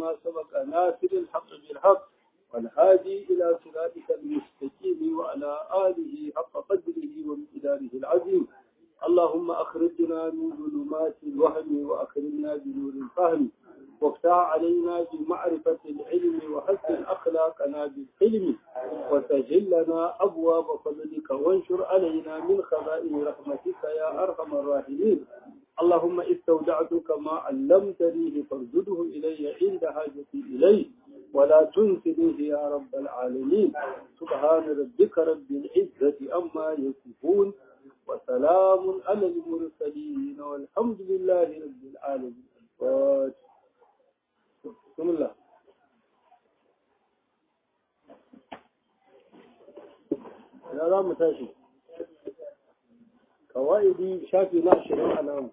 لما سبق ناصر الحق بالحق والهادي إلى صراطك المستقيم وعلى آله حق قدره ومقداره العظيم. اللهم أخرجنا من ظلمات الوهم وأكرمنا بنور الفهم وافتح علينا بمعرفة العلم وحسن أخلاقنا بالحلم وسهل لنا أبواب فضلك وانشر علينا من خزائن رحمتك يا أرحم الراحمين. اللهم استودعتك ما علمتني فارزده إلي عند حاجتي إليه ولا تنسنيه يا رب العالمين. سبحان ربك رب العزة أما يصفون وسلام على المرسلين والحمد لله رب العالمين. بسم الله. يا رام تاشي قواعدي شافي ناشر على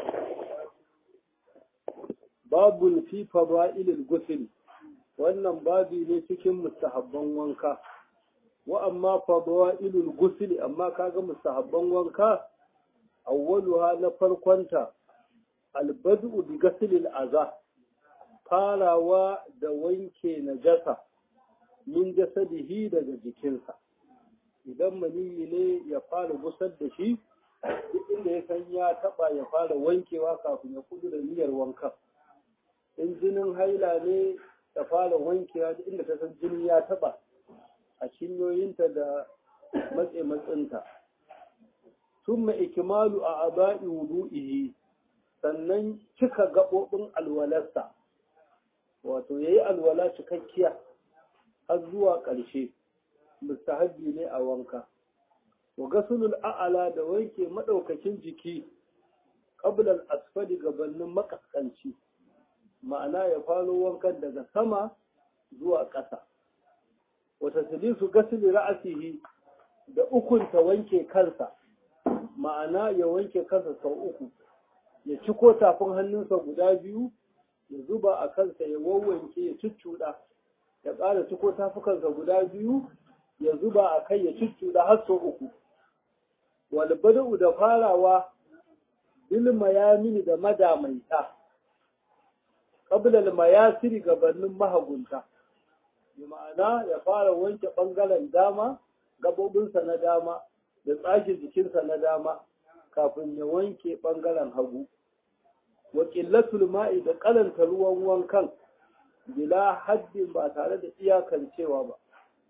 باب في فضائل الغسل. wannan babi ne cikin mustahabban wanka. wa amma fadailul ghusl, amma kaga mustahabban wanka awwaluha na farkonta albad'u bi ghaslil aza, farawa da wanke najasa min jasadihi daga jikinsa. idan maniyi ne ya fara gusar da shi, duk inda ya san ya taba ya fara wankewa kafin ya kudu da niyyar wanka. in jinin haila ne ta fara wankewa duk inda ta san jini ya taba a cinyoyinta da matsinta. Summa ikmalu a aba'i wudu'ihi, sannan cika gaɓoɓin alwalarsa, wato yayi alwala cikakkiya har zuwa ƙarshe, mustahabbi ne a wanka. Wa gasulul a'ala, da wanke madaukakin jiki qabla al-asfali, gabanin makaskanci, ma'ana ya faro wankan daga sama zuwa ƙasa. Wata silisu gasili ra'asihi, da ukunta wanke kansa, ma'ana ya wanke kansa sau uku, ya ciko tafin hannunsa guda biyu, ya zuba a kansa, ya wawwanke, ya cuccuɗa, ya ƙara ciko tafukansa guda biyu, ya zuba a kai, ya cuccuɗa har sau uku. Wal bada'u, da farawa bil mayamini, da madamaita, qabla al mayasiri, gabanin mahagunta. bi ma'ana ya fara wanke ɓangaren dama, gabobinsa na dama da tsashin jikinsa na dama kafin ya wanke ɓangaren hagu. Wa ƙillatul ma'i, da ƙalanta ruwan wankan bila haddin, ba tare da iyakancewa ba,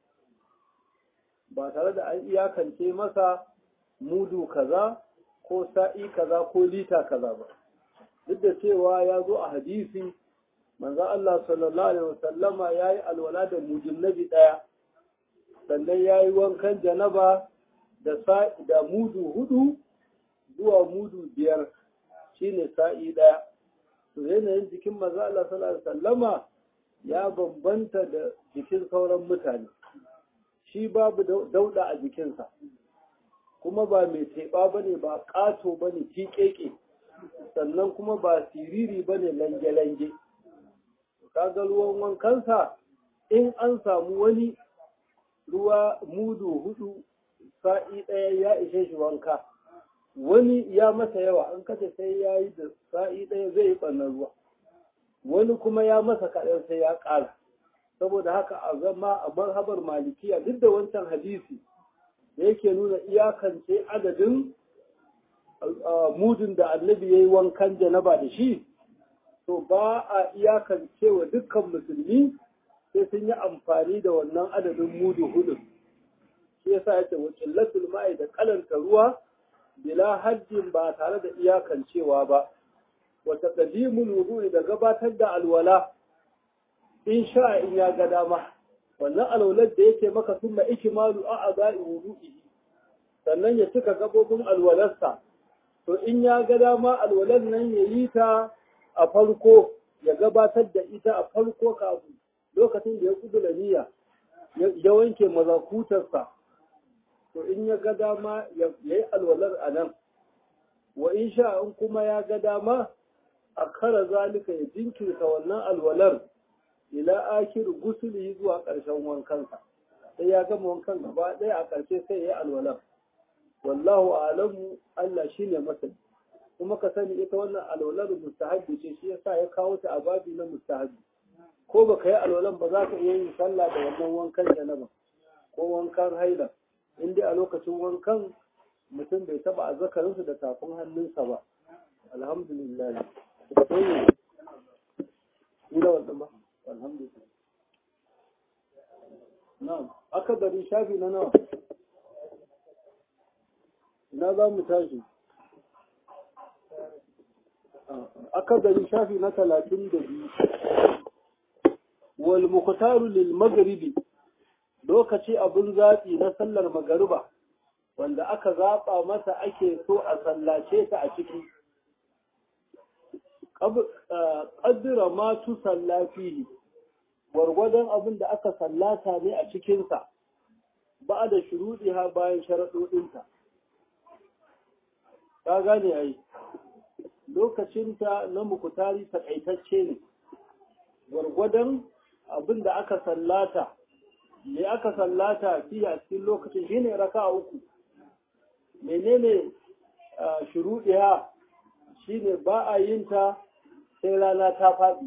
ba tare da an iyakance masa mudu kaza ko sa'i kaza ko lita kaza ba. duk da cewa ya zo a hadisi manzo Allah sallallahu alaihi wasallama yayi alwala da mujinnabi daya, sannan yayi wankan janaba da mudu 4 zuwa mudu 5, shine sa'i daya. to yanayin jikin manzo Allah sallallahu alaihi wasallama ya bambanta da jikin sauran mutane. shi babu dauda a jikinsa, kuma ba mai teba bane, ba kato bane tiƙeƙe, sannan kuma ba siriri bane lange-lange. kaga ruwan wankansa in an samu wani ruwa mudu 4 sa'i ɗaya ya ishe shi wanka, wani ya masa yawa an kace sai ya yi da sa'i ɗaya zai yi ɓannan ruwa, wani kuma ya masa kaɗan sai ya ƙara. saboda haka a zama a mazhabar malikiya, duk da wancan hadisi da yake nuna iyakance adadin mudun da annabi ya yi wankan janaba da shi, to ba a iyakance wa dukkan musulmi sai sun yi amfani da wannan adadin mudu 4. shi yasa yace wa qillatul ma'i, da kalanta ruwa bila haddin, ba tare da iyakancewa ba. wa taqdimul wudu'i, da gabatar da alwala in sha in ya ga dama. wannan alwalar da yake maka summa ikmalu a'da'i wudu'i, sannan ya cika gabobin alwalarsa. to in ya ga dama alwalar nan yayi ta a farko, ya gabatar da ita a farko kafin lokacin da ya kudula niyya ya wanke mazakutarsa. to in ya ga dama ya yi alwalar a nan. wa in sha in kuma ya ga dama a kara zalika, ya jinkirta wannan alwalar ila akir gusuli, zuwa ƙarshen wankansa. sai ya gama wankan gaba ɗaya, a ƙarshe sai ya yi alwalar. wallahu a'lamu, Allah shine masani. kuma ka sani ita wannan alwalar mustahabbi ce, shi yasa ya kawo ta a babi na mustahabbi. ko baka yi alwalan ba za ka iya yin sallah da wannan wankan janaba ko wankan haila in dai a lokacin wankan mutum bai taba azzakarinsa da tafin hannunsa ba alhamdulillah ila wannan ba alhamdulillah na'am aka dari shafi na nawa ina za mu tashi aka dari shafi na 32 wal muqtaru lil maghribi lokaci abun zaɓi na sallar magariba wanda aka zaɓa masa ake so a sallace ta a ciki ƙaddira ma tu sallafihi gwargwadon abin da aka sallata ne a cikinsa ba da shuruɗi ha bayan sharaɗoɗinta ka gane ai lokacinta na mukutari taƙaitacce ne gwargwadon abin da aka sallata me aka sallata fiye a cikin lokacin shine raka'a uku menene shuruɗiya shine ba a yin ta sai rana ta faɗi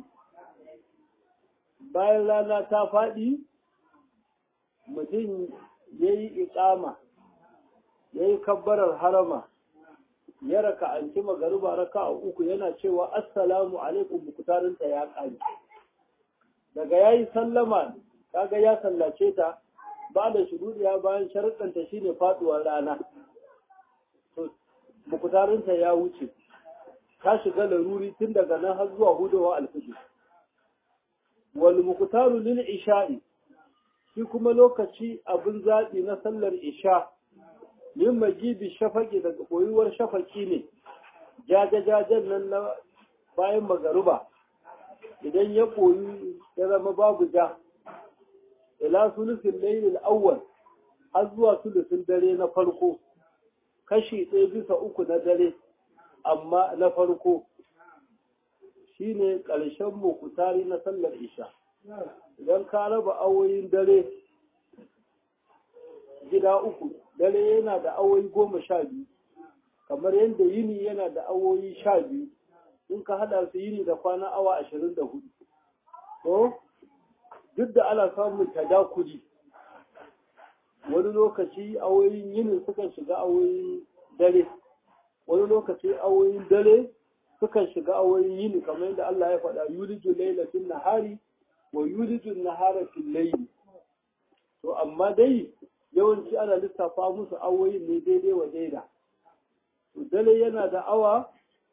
bayan rana ta faɗi mutum ya yi iƙama ya yi kabbarar harama ya raka'anci magariba raka'a uku yana cewa assalamu alaikum mukutarinta ya ƙare daga ya yi sallama kaga ya sallace ta ba da shuruɗiya bayan sharuɗanta shine faɗuwar rana to mukutarinta ya wuce ta shiga laruri tun daga nan har zuwa hudowa alfijir wal mukutaru lil isha'i shi kuma lokaci abin zaɓi na sallar isha yin magibi shafaki daga koyuwar shafaki ne jajajajen nan na bayan magaruba idan ya koyu ya zama babu ja ila sulusin lailil awwal har zuwa sulusin dare na farko kashi 1/3 na dare amma na farko shine ƙarshen mukutari na sallar isha idan ka raba awoyin dare gida uku dare yana da awoyi 12 kamar yadda yini yana da awoyi 12 in ka hada su yini da kwana awa 24 to duk da ana samun tadakuri wani lokaci awoyin yinin sukan shiga awoyin dare wani lokaci awoyin dare sukan shiga awoyin yini kamar yadda Allah ya faɗa yuliju layla fil nahari wa yuliju nahara fil layli to amma dai yawanci ana lissafa musu awoyin ne daidai wa daida to dare yana da awa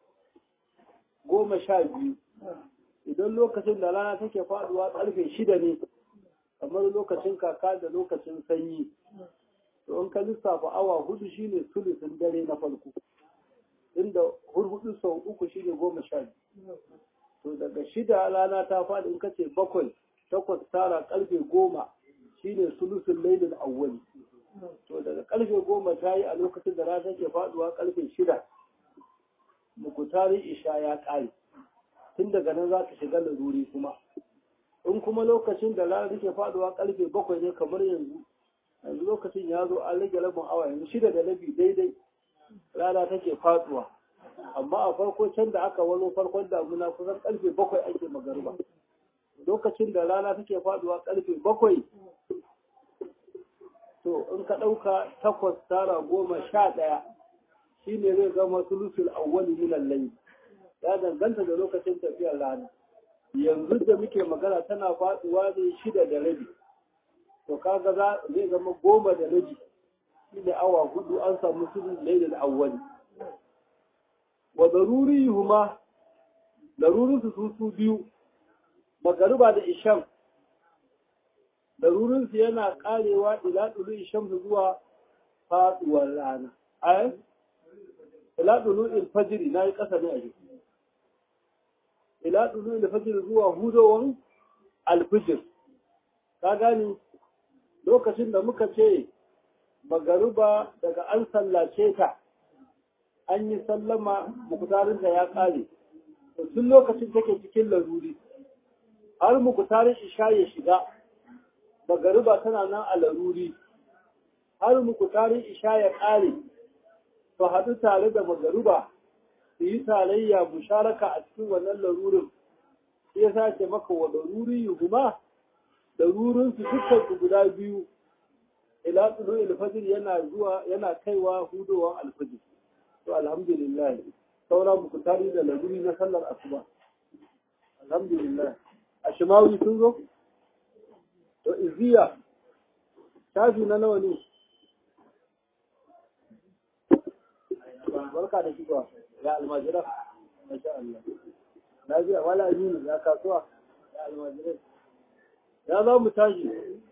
12 idan lokacin da rana take faduwa karfe 6 ne kamar lokacin kaka da lokacin sanyi to in ka lissafa awa 4 shine sulusin dare na farko inda hurhudu sau 3 shine 12 to daga 6 rana ta faɗi in kace 7 8 tara karfe 10 shine sulusin lailin awwali to daga karfe 10 tayi a lokacin da rana take faduwa karfe 6 mukutari isha ya ƙare tun daga nan za ta shiga laruri kuma in kuma lokacin da rana take faduwa karfe 7 ne kamar yanzu lokacin ya zo an rage rabin awa yanzu 6:30 daidai rana take faduwa amma a farko can da aka walo farkon damuna kusan karfe 7 ake magariba lokacin da rana take faduwa karfe 7 to in ka ɗauka 8 tara 10 11 shine zai zama sulusul awwali min al-layl ya danganta da lokacin tafiyar rana yanzu da muke magana tana faduwa ne 6:30 to kaga zai zama 10:30 shine awa 4 an samu sulusul layl al-awwali wa darurihuma darurinsu su biyu magariba da isham darurinsu yana karewa ila dulu isham zuwa faduwar rana ay ila dulu al-fajr nayi kasa ne a jiki ila dulu al-fajr zuwa hudowan al-fajr ka gani lokacin da muka ce magariba daga an sallace ta an yi sallama mukutarinta ya kare tun lokacin take cikin laruri har mukutarin isha ya shiga magariba tana nan a laruri har mukutarin isha ya kare to haɗu tare da magariba su yi tarayya musharaka a cikin wannan larurin shi ya sace maka wa daruri yuhuma darurin su dukkan su guda biyu ila tulu al-fajr yana kaiwa hudowar al-fajr. To alhamdulillah saura muku tari da laruri na sallar asuba. Alhamdulillah. A shimawi sun zo? To iziya shafi na nawa ne? Barka da shigowa ya almajira. Masha Allah. Lafiya wala aminu ya kasuwa ya almajira. Ya za mu tashi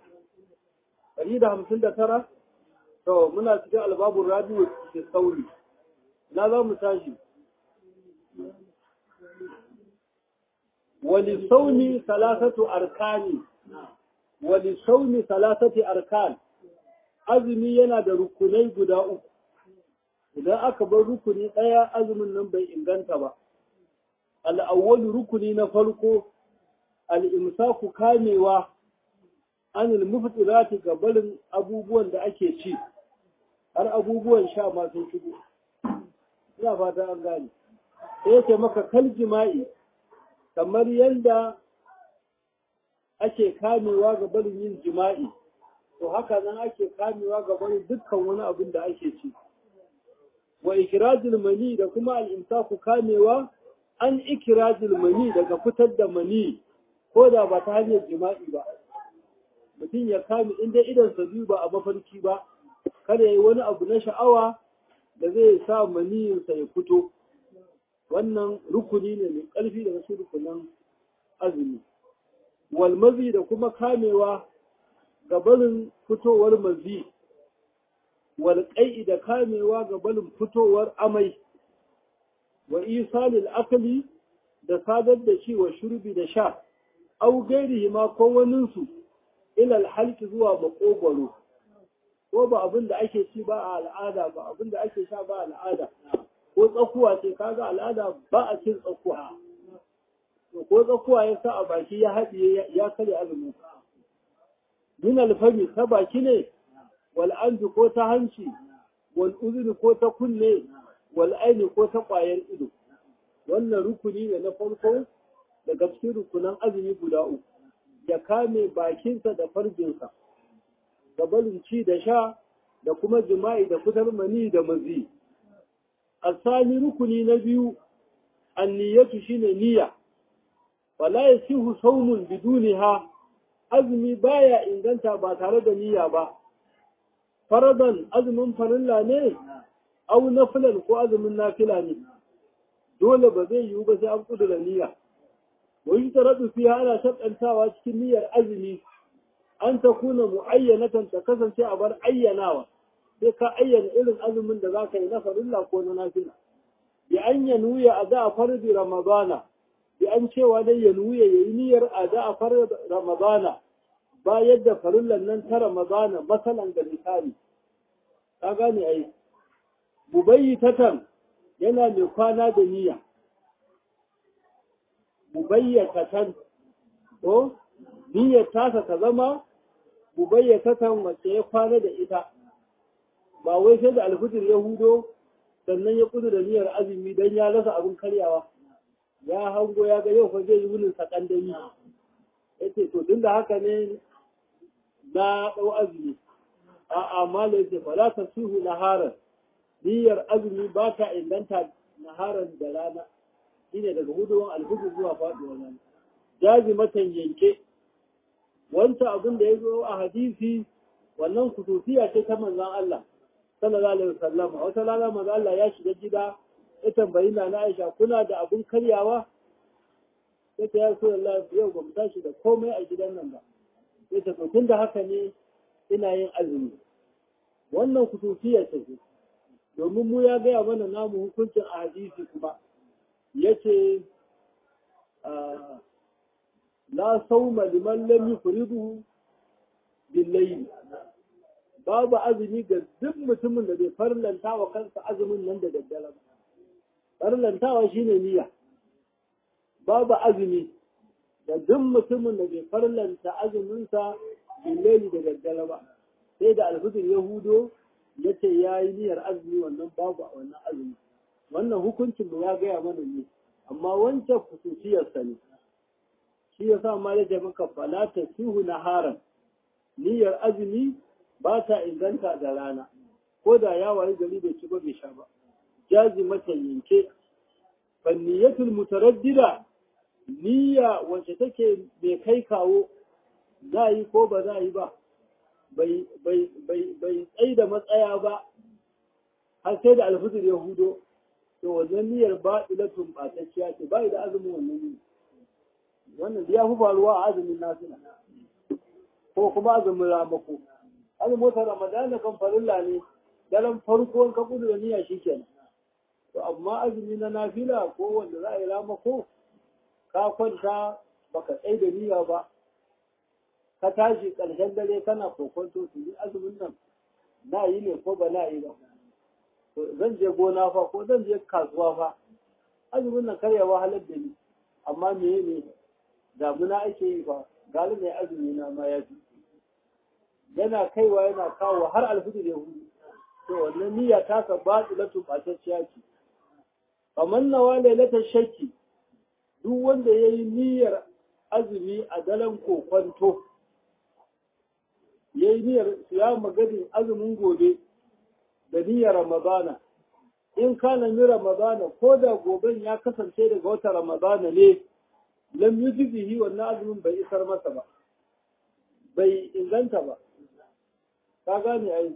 159 to muna cikin albabun rabi'u ke sauri. Na za mu tashi وللصوم ثلاثة أركان وللصوم ثلاثة أركان azumi yana da rukunai guda uku idan aka bar rukuni ɗaya azumin nan bai inganta ba al'awwal rukuni na farko al'imsaku kamewa anil muftirati ga barin abubuwan da ake ci har abubuwan sha ma sun shigo ina fata an gane sai yake maka kal jima'i kamar yadda ake kamewa ga barin yin jima'i to haka nan ake kamewa ga barin dukkan wani abin da ake ci wa ikirajil mani da kuma al'imsaku kamewa an ikirajil mani daga fitar da mani ko da ba ta hanyar jima'i ba mutum ya kame inda idansa biyu ba a mafarki ba kada ya yi wani abu na sha'awa da zai sa maniyinsa ya fito wannan rukuni ne mai ƙarfi da wasu rukunan azumi walmazi da kuma kamewa ga barin fitowar mazi walƙai da kamewa ga barin fitowar amai wa isalil akali da sadar da shi wa shurbi da sha au gairihi ma ko waninsu ilal halki zuwa makogwaro ko ba abin da ake ci ba a al'ada ba abin da ake sha ba a al'ada ko tsakuwa ce kaga al'ada ba a cin tsakuwa ko tsakuwa ya sa a baki ya haɗiye ya kare azumi min alfami ta baki ne wal anji ko ta hanci wal uzuri ko ta kunne wal aini ko ta ƙwayar ido wannan rukuni ne na farko daga cikin rukunan azumi guda uku ya kame bakinsa da farjinsa da barin ci da sha da kuma jima'i da fitar mani da mazi asali rukuni na biyu anniyatu shine niyya wala yasihu sawmun biduniha azumi baya inganta ba tare da niyya ba faradan azumin farilla ne au nafilan ko azumin nafila ne dole ba zai yiwu ba sai an kudura niyya wani taradu fiya ana shaɗantawa cikin niyyar azumi an ta kuna mu'ayyanatan ta kasance a bar ayyanawa sai ka ayyana irin azumin da za ka yi na farilla ko na nafila bi an ya nuya a da fardi ramadana bi an cewa dai ya nuya ya yi niyyar a da fardi ramadana ba yadda farillan nan ta ramadana masalan da misali ka gane ai mubayyitatan yana mai kwana da niyya mubayyatatan ko niyyar tasa ta zama mubayyatatan wacce ya kwana da ita ba wai sai da alfijir ya hudo sannan ya kudu da niyyar azumi dan ya rasa abin karyawa ya hango ya ga yau fa zai yi wunin sakandami yace to tun da haka ne na dau azumi a amala yace fala tasihu naharan niyyar azumi ba ta inganta naharan da rana shine daga hudowar alfijir zuwa faduwar rana jazimatan yanke wancan abin da ya zo a hadisi wannan kutufiya ce ta manzon Allah sallallahu alaihi wasallam wata rana manzon Allah ya shiga gida ya tambayi na Aisha kuna da abin karyawa sai ta ya so Allah yau ba mu tashi da komai a gidan nan ba sai ta tun da haka ne ina yin azumi wannan kutufiya ce domin mu ya gaya mana namu hukuncin a hadisi kuma yace la sauma liman lam yufriduhu bil-layl babu azumi ga duk mutumin da bai farlanta wa kansa azumin nan da daddare ba farlantawa shine niyya babu azumi da duk mutumin da bai farlanta azumin sa bil-layl da daddare ba sai da alfitr yahudo yace yayi niyyar azumi wannan babu a wannan azumi wannan hukuncin mu ya gaya mana ne amma wancan kususiyar sa ne shi yasa ma yake maka fala tasihu naharan niyyar azumi ba ta inganta da rana ko da ya wayi gari bai ci ba bai sha ba jazimatan yanke fanniyatul mutaraddida niyya wacce take bai kai kawo za yi ko ba za yi ba bai tsaye da matsaya ba har sai da alfijir ya hudo to wannan niyyar ba ilatun batacciya ce ba da azumin wannan ya fi faruwa a azumin nasila ko kuma azumin ramako azumin wata ramadana kan farilla ne daren farko ka kudu da niyya shikenan to amma azumi na nafila ko wanda za a yi ramako ka kwanta baka tsaye da niyya ba ka tashi ƙarshen dare kana kokonto su yi azumin nan na yi ne ko ba na yi ba to zan je gona fa ko zan je kasuwa fa azumin nan kar ya wahalar da ni amma me ne damuna ake yi fa galibin ya azumi na ma ya fi yana kaiwa yana kawo har alfijir ya hudu to wannan niyya ta ka ba tsilatu batacciya ce kamar nawa lailatar shakki duk wanda ya yi niyyar azumi a daren kokwanto ya yi niyyar ya magadin azumin gobe da niyyar ramadana in kana ni ramadana ko da goben ya kasance daga wata ramadana ne lam yujibihi wannan azumin bai isar masa ba bai inganta ba ka gane ai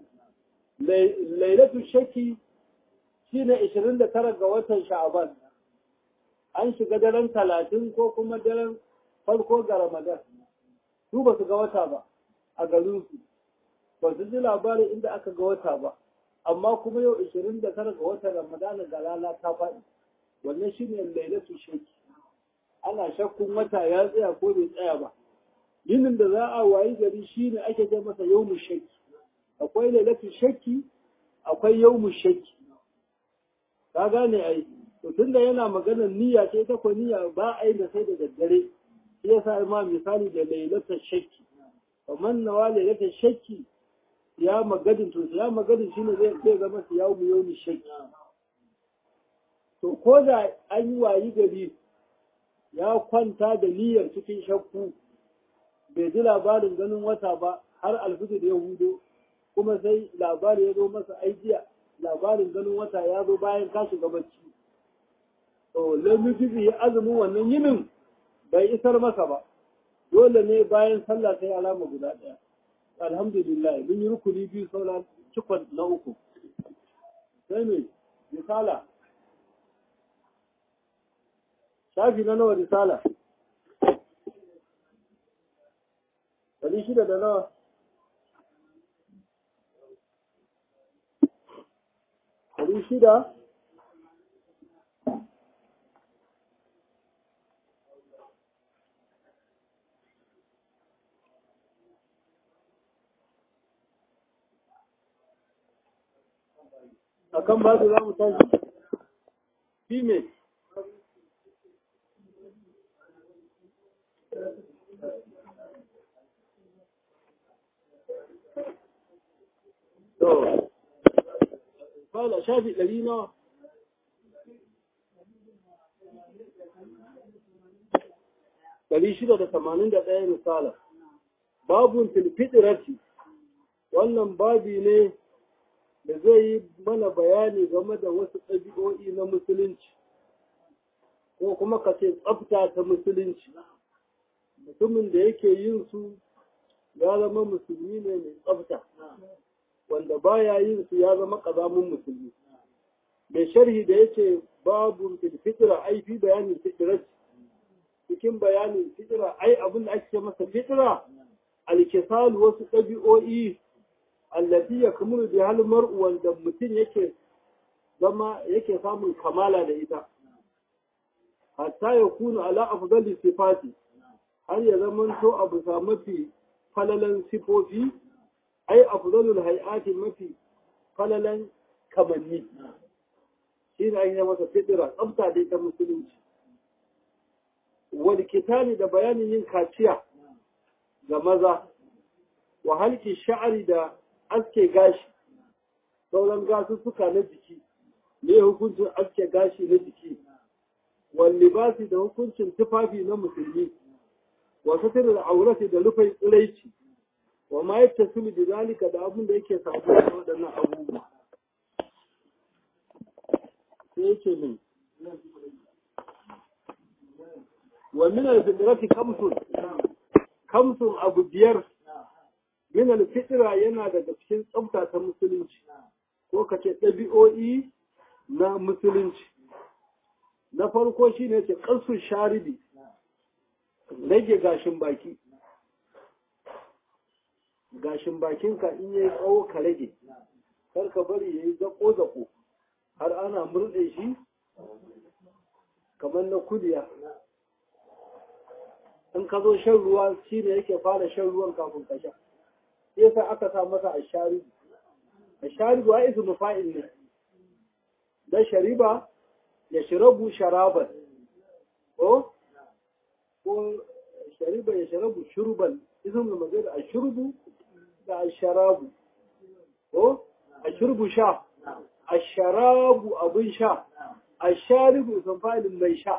lailatu shakki shine 29 ga watan sha'aban an shiga daren 30 ko kuma daren farko ga ramadan su ba su ga wata ba a garinsu ba su ji labarin inda aka ga wata ba amma kuma yau 29 ga watan ramadan ga rana ta faɗi wannan shine lailatu shakki ana shakkun wata ya tsaya ko bai tsaya ba yinin da za a wayi gari shine ake ce masa yawmu shakki akwai lailatu shakki akwai yawmu shakki ka gane ai to tunda yana maganar niyya ce ta ko niyya ba a yi da sai da daddare shi yasa ma misali da lailatu shakki kamar nawa lailatu shakki ya magadin to ya magadin shine zai zama su yawmu shakki to ko da an yi wayi gari ya kwanta da niyyar cikin shakku bai ji labarin ganin wata ba har alfijir ya hudo kuma sai labari ya zo masa aijiya labarin ganin wata ya zo bayan ka shiga bacci to lamiji ya azumin wannan yinin bai isar masa ba dole ne bayan sallah sai alama guda ɗaya alhamdulillah mun yi rukuni biyu sauran cikon na uku sai me misala shafi na nawa risala 600 da nawa shida akan ba su za mu tashi fi me to fala shafi 100 nawa ɗari shida da 81 misala babun filfitirati wannan babi ne da zai yi mana bayani game da wasu ɗabi'o'i na musulunci ko kuma ka ce tsafta ta musulunci mutumin da yake yin su ya zama musulmi ne mai tsafta wanda baya yin su ya zama ƙazamin musulmi mai sharhi da yake babu fitira ai fi bayanin fitira cikin bayanin fitira ai abin da ake masa fitira alkisal wasu ɗabi'o'i allati yakmulu bi hal mar'u wanda mutum yake zama yake samun kamala da ita hatta yakunu ala afdali sifati har ya zamanto abu sa mafi falalan sifofi ai afdalul hay'ati mafi falalan kamanni shi ne ake masa fitira tsafta dai ta musulunci wal kitali da bayanin yin kaciya ga maza wa halki sha'ari da aske gashi sauran gasussuka na jiki ne hukuncin aske gashi na jiki wal libasi da hukuncin tufafi na musulmi wa satrul aurati da rufai tsiraici wa ma yattasilu bi zalika da abin da yake sabuwa da waɗannan abubuwa sai yake min wa min al-fitrati kamsun abu biyar min al-fitra yana daga cikin tsafta ta musulunci ko kace ɗabi'o'i na musulunci na farko shine ce qasu sharibi rage gashin baki gashin bakinka in yayi tsawo ka rage kar ka bari yayi zako har ana murde shi kamar na kudiya in ka zo shan ruwa shine yake fara shan ruwan kafin ka sha yasa aka sa masa asharibu wa ismu fa'il ne da shariba ya shirabu sharaban ko shariba ya sharabu shurban ismu magana ashrubu da asharabu ko ashrubu sha asharabu abun sha asharibu ismu fa'il mai sha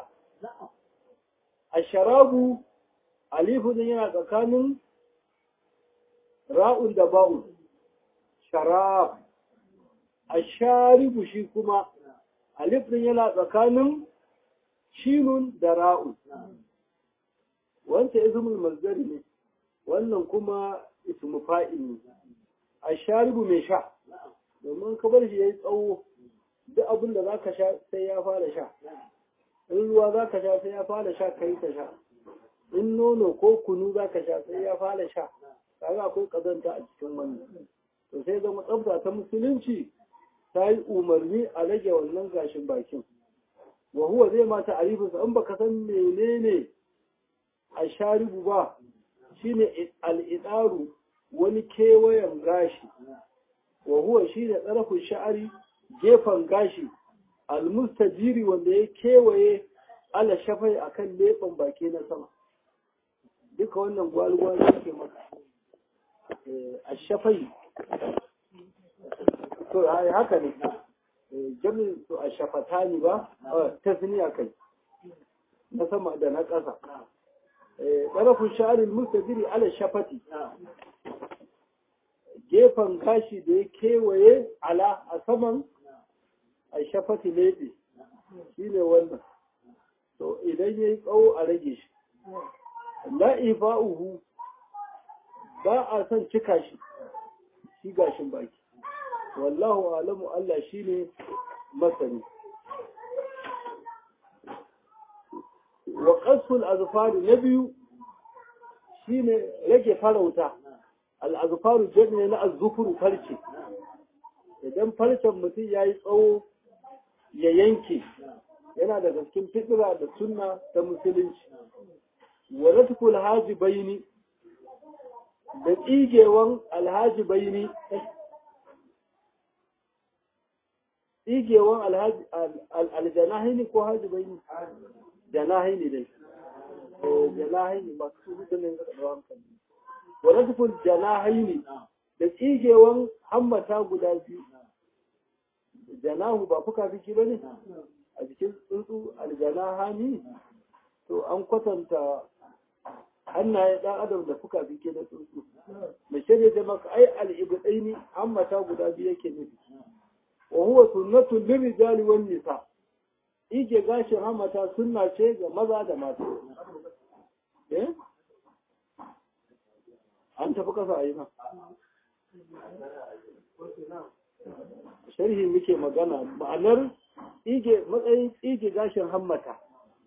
asharabu alifu din yana tsakanin ra'un da ba'un sharab asharibu shi kuma alif din yana tsakanin shinun da ra'un wanda ismul mazdari ne wannan kuma ismu fa'il ne asharibu mai sha domin ka bar shi yayi tsawo duk abin da zaka sha sai ya fara sha in ruwa zaka sha sai ya fara sha kai ka sha in nono ko kunu zaka sha sai ya fara sha kaga akwai kazanta a cikin wannan to sai zama tsafta ta musulunci ta yi umarni a rage wannan gashin bakin wa huwa zai mata arifinsa in baka san menene a sharibu ba shine al'idaru wani kewayen gashi wa huwa shine tsarafin sha'ari gefen gashi almustajiri wanda ya kewaye ala shafai akan leɓen baki na sama duka wannan gwalgwal yake maka a shafai to haka ne jami'in su a shafatani ba tasniya kai na sama da na ƙasa ɗarafin sha'arin mustajiri ala shafati gefen gashi da ya kewaye ala a saman a shafati leɓe shi ne wannan to idan ya yi tsawo a rage shi la'ifa'uhu ba a son cika shi gashin baki wallahu alamu Allah shine masani wa qasul azfar na biyu shine rage farauta al azfaru jami'a na azfuru farce idan farcen mutum yayi tsawo ya yanke yana da cikin fitra da sunna ta musulunci wa ratkul hajibaini da tsigewan alhajibaini tsigewan aljanahini ko hajibaini janahini dai janahini masu su ne ga ɗaura hankali wa ratkul janahini da tsigewan hammata guda biyu janahu ba fuka fiki ba ne a jikin tsuntsu aljanahani to an kwatanta hannaye ɗan adam da fuka fike na tsuntsu mai shirya da maka ai al'ibdaini hammata guda biyu yake nufi wa huwa sunnatu lirijali wan nisa ike gashin hammata sunna ce ga maza da mata an tafi kasa ayi ma sharhi muke magana ma'anar matsayin ike gashin hammata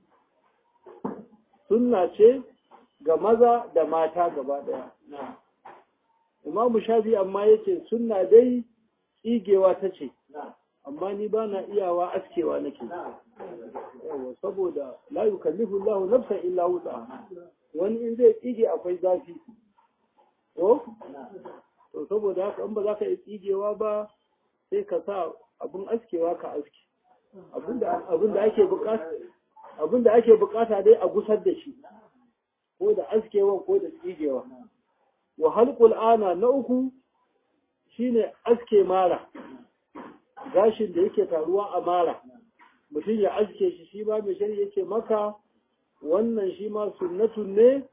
sunna ce ga maza da mata gaba daya imamu shafi amma yace sunna dai tsigewa ta ce amma ni ba na iyawa askewa nake yawa saboda la yukallifu Allahu nafsan illa wus'aha wani in zai tsige akwai zafi to saboda haka in ba za ka yi tsigewa ba sai ka sa abun askewa ka aske abinda ake bukata dai a gusar da shi ko da askewa ko da tsigewa wa halqul ana na uku shine aske mara gashin da yake taruwa a mara mutum ya aske shi ba mai shari'a yake maka wannan shi ma sunnatun ne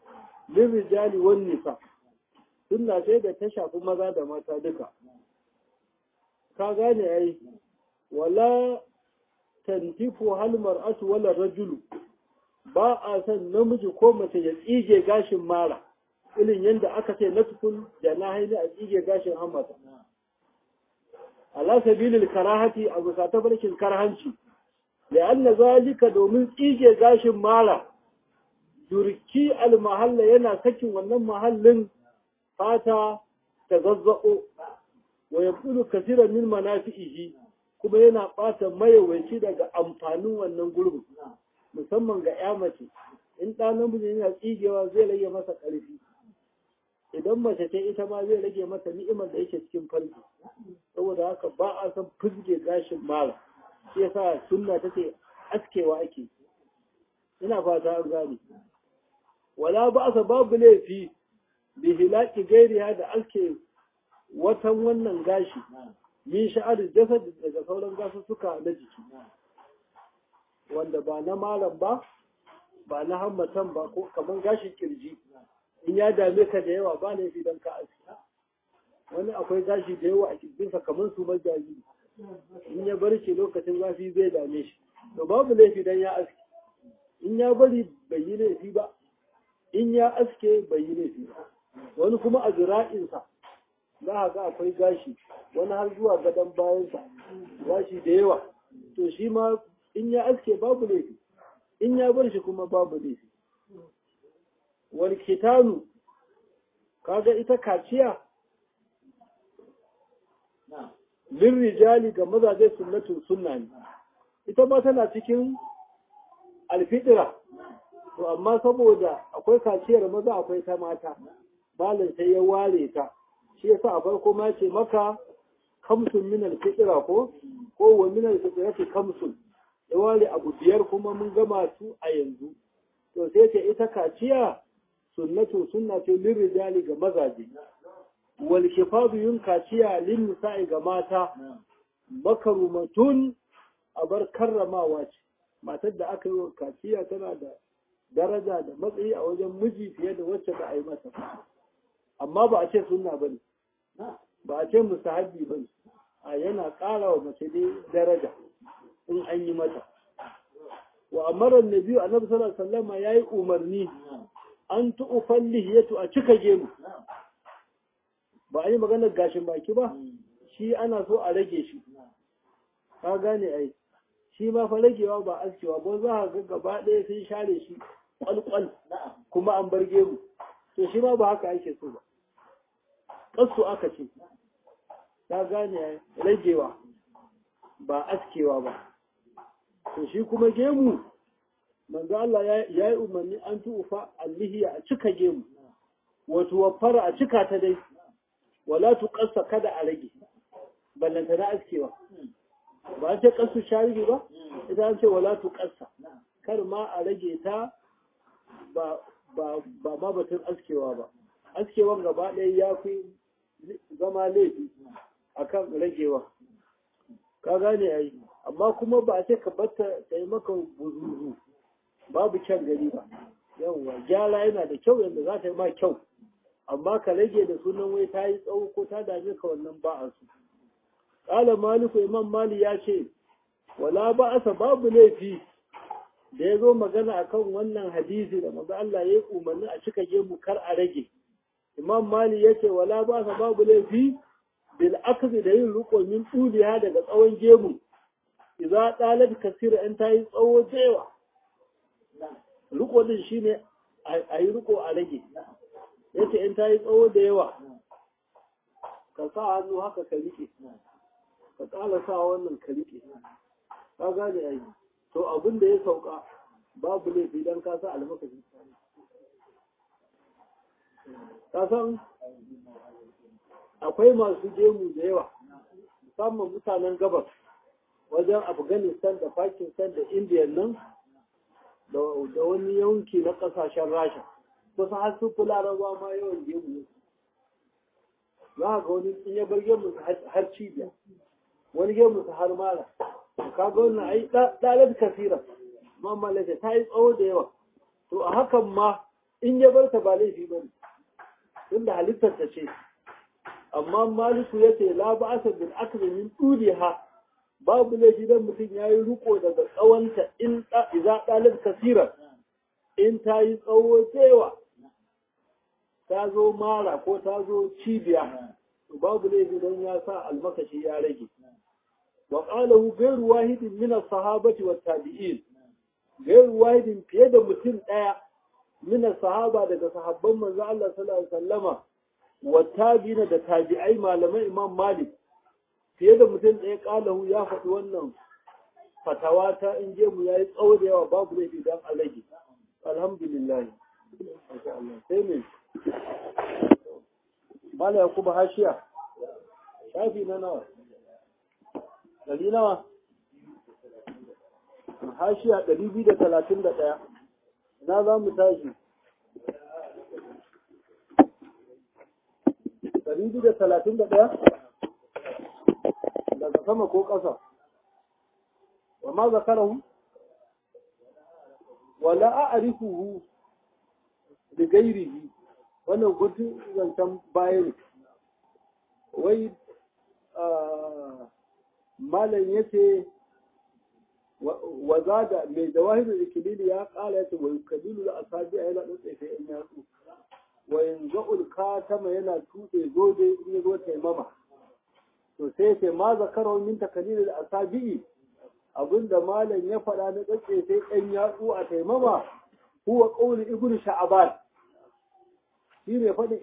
lirijali wan nisa sunna ce da ta shafi maza da mata duka ka gane ai wala tantifu hal mar'atu wala rajulu ba a san namiji ko mace ya tsige gashin mara ilin yanda aka ce natful janahi a tsige gashin hammata ala sabilil karahati abu sa ta barkin karhanci لأن ذلك domin tsige gashin mara durki almahalla yana sakin wannan mahallin fata ta zazzako wa yabulu kaseeran min manafi'ihi kuma yana bata mayawanci daga amfanin wannan gurbin musamman ga ya mace in ɗan namiji yana tsigewa zai rage masa ƙarfi idan mace ce ita ma zai rage mata ni'imar da yake cikin farji saboda haka ba a san fizge gashin mara shi yasa sunna take askewa ake ina fata an gane wala ba asa babu laifi bi hilaki gairiya da aske watan wannan gashi min sha'ar jasad daga sauran gasussuka na jiki wanda ba na malam ba na hammatan ba ko kamar gashin kirji in ya dame ka da yawa ba laifi don ka aske wani akwai gashi da yawa a kirjinsa kamar su majaji in ya bar shi lokacin zafi zai dame shi to babu laifi dan ya aske in ya bari bai yi laifi ba in ya aske bai yi laifi ba wani kuma a zira'insa za a ga akwai gashi wani har zuwa gadon bayansa gashi da yawa to shi ma in ya aske babu laifi in ya bar shi kuma babu laifi wal kitanu kaga ita kaciya lirrijali ga mazaje sunnatun sunna ne ita ma tana cikin alfitira to amma saboda akwai kaciyar maza akwai ta mata malin sai ya ware ta shi yasa a farko ma ce maka kamsun min alfitira ko wa min alfitirati kamsun ya ware abu biyar kuma mun gama su a yanzu to sai ce ita kaciya sunnatu sunna ce lirrijali ga mazaje wal kifadu yun kaciya lin nisa'i ga mata makarumatun abar karramawa ce matar da aka yi kaciya tana da daraja da matsayi a wajen miji fiye da wacce ba a yi mata amma ba a ce sunna bane ba a ce mustahabbi bane a yana ƙara wa mace dai daraja in an yi mata wa amara annabi annabi sallallahu alaihi wasallam yayi umarni an tu'fal lihiyatu a cika gemu ba a yi maganar gashin baki ba shi ana so a rage shi ka gane ai shi ma fa ragewa ba askewa ba za ka ga gaba ɗaya sun share shi kwalkwal kuma an bar gemu to shi ma ba haka ake so ba kasu aka ce ka gane ai ragewa ba askewa ba to shi kuma gemu manzo Allah ya yi umarni an tufa allihiya a cika gemu wato wafara a cika ta dai wala tuqassa kada a rage ballanta na askewa ba an ce kasu shari'i ba idan an ce wala tuqassa kar ma a rage ta ba ma batun askewa ba askewan gaba ɗaya ya fi zama laifi akan ragewa ka gane ai amma kuma ba a ce ka batta ta yi maka buzuzu babu kyan gari ba yawwa gyara yana da kyau yadda za ta yi ma kyau amma ka rage da sunan wai ta yi tsawo ko ta dame ka wannan ba a su ƙala maliku imam mali ya ce wala ba asa babu laifi da ya zo magana akan wannan hadisi da maza Allah ya yi umarni a cika gemu kar a rage imam mali ya ce wala ba asa babu laifi bil akzi da yin riko min tuliya daga tsawon gemu idza talat kasira in ta yi tsawo da yawa riko din shine a yi riko a rage yace in ta yi tsawo da yawa ka sa hannu haka ka rike ka ƙala sa wannan ka rike ka gane ai to abin da ya sauka babu laifi dan ka sa almakashi ka san akwai masu gemu da yawa musamman mutanen gabas wajen Afghanistan da Pakistan da India nan da wani yanki na kasashen Rasha kusa har su Larabawa ma yawan gemu za ga wani in ya bar gemu har cibiya wani gemu har mara ka ga wannan ai dalar kasira mamma lace ta yi tsawo da yawa to a hakan ma in ya bar ta ba laifi bane tunda halittar ta ce amma maliku yace la ba'asa bil akli min tuliha babu laifi dan mutum yayi riko daga tsawonta in idza dalib kasira in ta yi tsawo tsewa ta zo mara ko ta zo cibiya babu laifi dan ya sa almakashi ya rage wa qalahu ghayru wahidin min as-sahabati wat-tabi'in ghayru wahidin fiye da mutum daya min as-sahaba daga sahabban manzo Allah sallallahu alaihi wasallama والتابعين da tabi'ai malamai Imam Malik fiye da mutum ɗaya kalahu ya faɗi wannan fatawa ta in je mu yayi tsawo da yawa babu laifi dan alage alhamdulillah masha Allah sai me mala yakuba hashiya shafi na nawa dari nawa hashiya 231 na za mu tashi 231 daga sama ko ƙasa wa ma zakarahu wala a'rifuhu bi ghairihi wannan gudun zancan bayan wai malam yace wa zada mai jawahirul ikilili ya kala yace wa yukallilu al-asabi yana tsaye in yatsu wa yanzu katama yana tuɗe zobe in ya zo taimama to sai ce ma zakarar min takalilil asabi'i abinda malam ya faɗa na tsaye sai ɗan yatsu a taimama huwa qawli ibnu sha'ban shi ne faɗin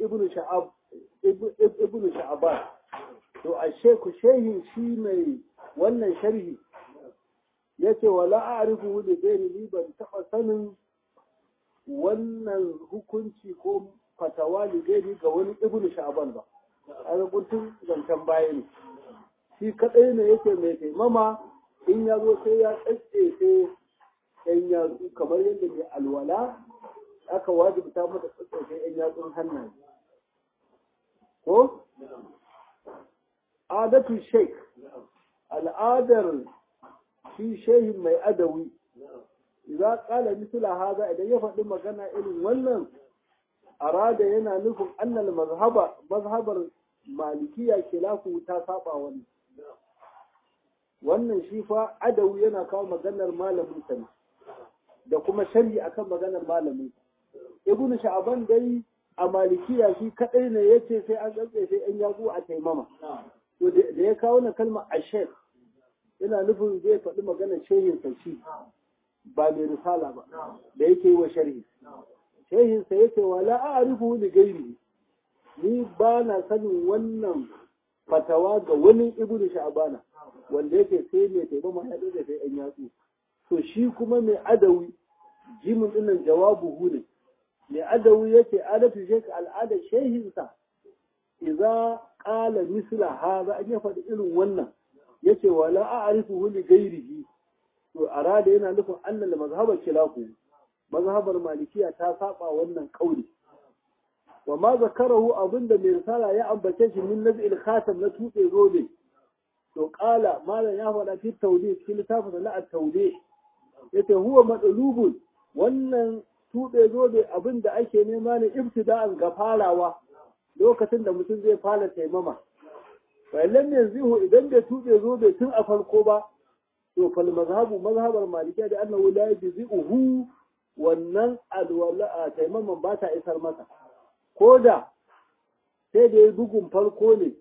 ibnu sha'ban to a shehin shi mai wannan sharhi yace wala a'rifu li ghairi ban taɓa sanin wannan hukunci ko fatawa ligari ga wani ibnu sha'ban ba a rubutun zancen baya ne shi kadai ne yake mai taimama in ya zo sai ya tsatsefe yan yatsu kamar yadda mai alwala aka wajibta mata tsatsefe yan yatsun hannaye ko adatu sheikh al'adar shi shehin mai adawi idza qala mithla hadha idan ya faɗi magana irin wannan arada yana nufin annal mazhabar malikiya khilafu ta saba wannan shi fa adawi yana kawo maganar malamin sa da kuma sharhi akan maganar malamin ibnu sha'ban dai a malikiya shi kadai ne yace sai an tsatse sai an yazo a taimama to da ya kawo na kalmar ashir yana nufin zai faɗi maganar shehin sa shi ba mai risala ba da yake yi wa sharhi shehin sa yake wala a'rifu li ghairi ni ba na sanin wannan fatawa ga wani ibnu sha'bana wanda yake sai mai taimama ya da sai an yatsu to shi kuma mai adawi jimin dinnan jawabu hu ne mai adawi yake adatu shek al'ada shehin sa idza qala misla hadha an ya faɗi irin wannan yace wala a'rifu li ghairihi to arada yana nufin annal mazhabar khilafu mazhabar malikiya ta saba wannan kauli wa ma zakarahu abinda mai risala ya ambace shi min nazil khatam na tuɗe zobe to qala malam ya faɗa fi tawdih cikin littafin na at-tawdih yace huwa madlubun wannan tuɗe zobe abinda ake nema ne ibtida'an ga farawa lokacin da mutum zai fara taimama wallan yanzu idan bai tuɗe zobe tun a farko ba to fal mazhabar malikiya da annahu la yajzi'uhu wannan alwala taimaman ba ta isar masa koda sai da ya bugun farko ne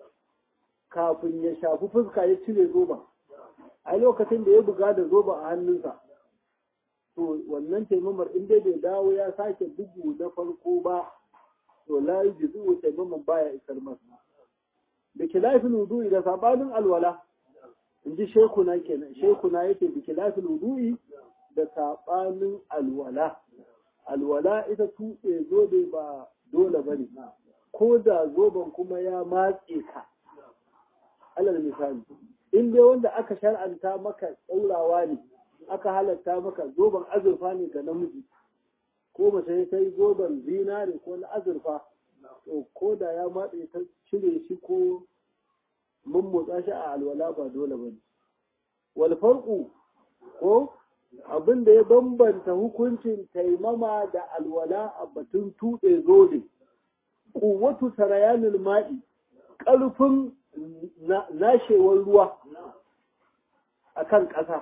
kafin ya shafi fuska ya cire zoba a lokacin da ya buga da zoba a hannunsa to wannan taimamar in dai bai dawo ya sake bugu na farko ba to la yajzi'u taimaman baya isar masa da kilafin wudu'i da sabanin alwala inji shekuna kenan shekuna yake da kilafin wudu'i da sabanin alwala ita tuɗe zobe ba dole bane ko da zoben kuma ya matse ka alal misali in dai wanda aka shar'anta maka tsaurawa ne aka halatta maka zoben azurfa ne ga namiji ko mace ta yi zoben zinare ko na azurfa to ko da ya matse ta cire shi ko mun motsa shi a alwala ba dole bane wal farqu ko abin da ya bambanta hukuncin taimama da alwala a batun tuɗe zobe quwwatu sarayanil ma'i ƙarfin nashewar ruwa akan ƙasa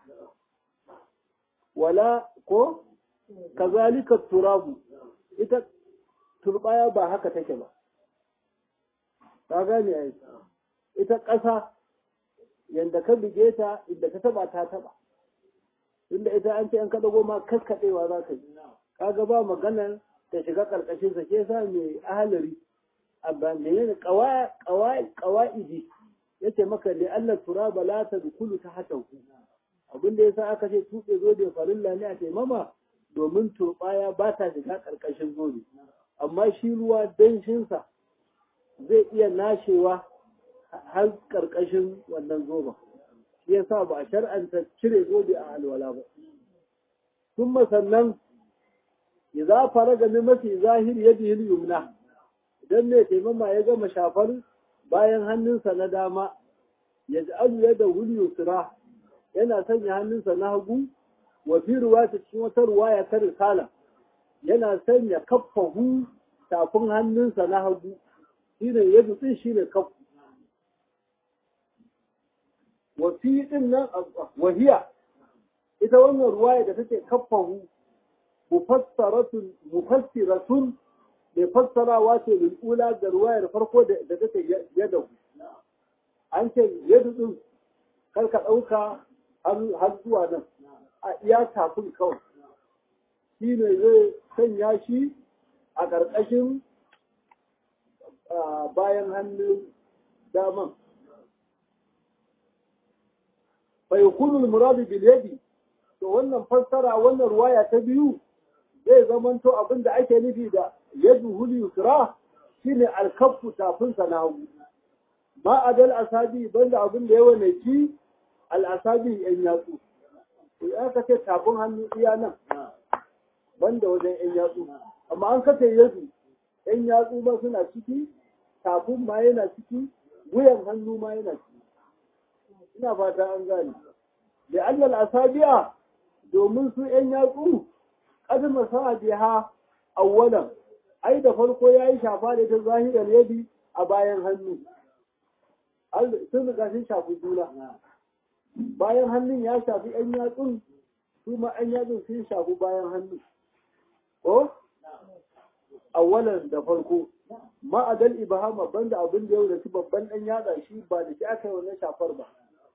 wala ko kazalika turabu ita turbaya ba haka take ba ka gane ai ita ƙasa yanda ka bige ta inda ka taba ta taba inda ita an ce an kada goma kaskadewa za ka yi kaga ba maganar ta shiga karkashin sa ke sa mai ahalari abba menene qawaidi yace maka li Allah turaba la tadkhulu tahtahu abinda yasa aka ce tuɓe zo da farilla ne a taimama domin turbaya ba ta shiga karkashin zobe amma shi ruwa danshinsa zai iya nashewa har karkashin wannan zoba shi yasa ba a shar'anta cire zobe a alwala ba kuma sannan idza faraga min mafi zahiri yadihi yumna idan ne taimama ya gama shafar bayan hannunsa na dama yaj'alu yadahu yusra yana sanya hannunsa na hagu wa fi ruwaya cikin wata ruwaya ta risala yana sanya kaffahu tafin hannunsa na hagu shine yadu din shine kaffu wa fi din nan wahiya ita wannan ruwaya da take kaffahu mufassiratun mai fassarawa ce lil'ula da ruwayar farko da take yadu an ce yadu din karka ɗauka har zuwa nan a iya tafin kawai shi ne zai sanya shi a ƙarƙashin bayan hannun daman fayukunul muradu bil yadi to wannan fassara wannan ruwaya ta biyu zai zamanto abin da ake nufi da yadu hul yusra shine alkaffu tafin sa na hagu ma adal asabi banda abin da yawa ne ki al'asabi yan yatsu to ya kace tafin hannu iya nan banda wajen yan yatsu amma an kace yadu yan yatsu ma suna ciki tafin ma yana ciki wuyan hannu ma yana ciki ina fata an gane da annal asabi'a domin su yan yatsu kadma sa'adiha awwalan ai da farko yayi shafa da ta zahirar yadi a bayan hannu sun riga sun shafi juna bayan hannun ya shafi ‘yan yatsun su ma ‘yan yatsun sun shafi bayan hannu ko awwalan da farko ma'adal ibahama banda abin da yau da su babban ɗan yatsa shi ba da shi aka yi wannan shafar ba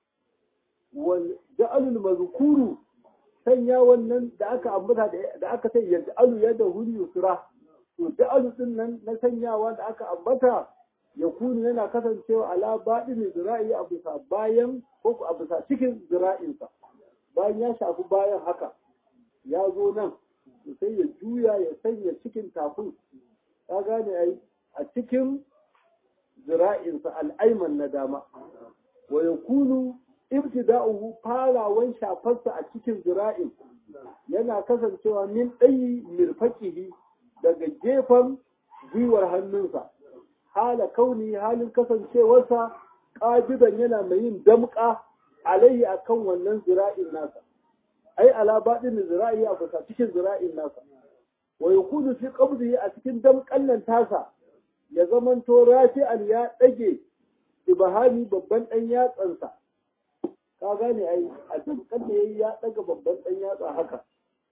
wal ja'alul mazkuru sanya wannan da aka ambata da aka sai ya ja'alu yadda huli yusra to ja'alu din nan na sanyawa da aka ambata ya kunu yana kasancewa ala baɗin zira'i a bisa bayan ko a bisa cikin zira'insa bayan ya shafi bayan haka ya zo nan sai ya juya ya sanya cikin tafin ka gane ai a cikin zira'insa al'aiman na dama wa ya kunu ibtida'uhu farawan shafarsa a cikin zira'in yana kasancewa min ɗayi mirfakihi daga gefen gwiwar hannunsa hala kauni halin kasancewarsa ƙabidan yana mai yin damƙa alayhi akan wannan zira'in nasa ai ala baɗin zira'i a kusa cikin zira'in nasa wa yakunu fi qabdihi a cikin damƙan nan tasa ya zamanto rafi'an ya ɗage ibahani babban ɗan yatsansa ka gane ai a damƙan da yayi ya ɗaga babban ɗan yatsa haka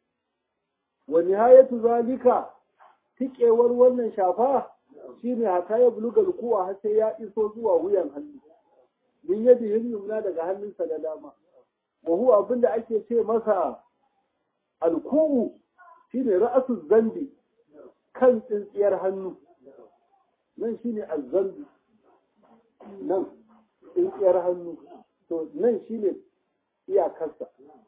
wa nihayatu zalika tikewar wannan shafa shine hata ya buluga rukuwa har sai ya iso zuwa wuyan hannu min yadi yumna daga hannunsa da dama wa huwa abinda ake ce masa alku'u shine ra'asu zambi kan tsintsiyar hannu nan shine azzambi nan tsintsiyar hannu to nan shine iyakarsa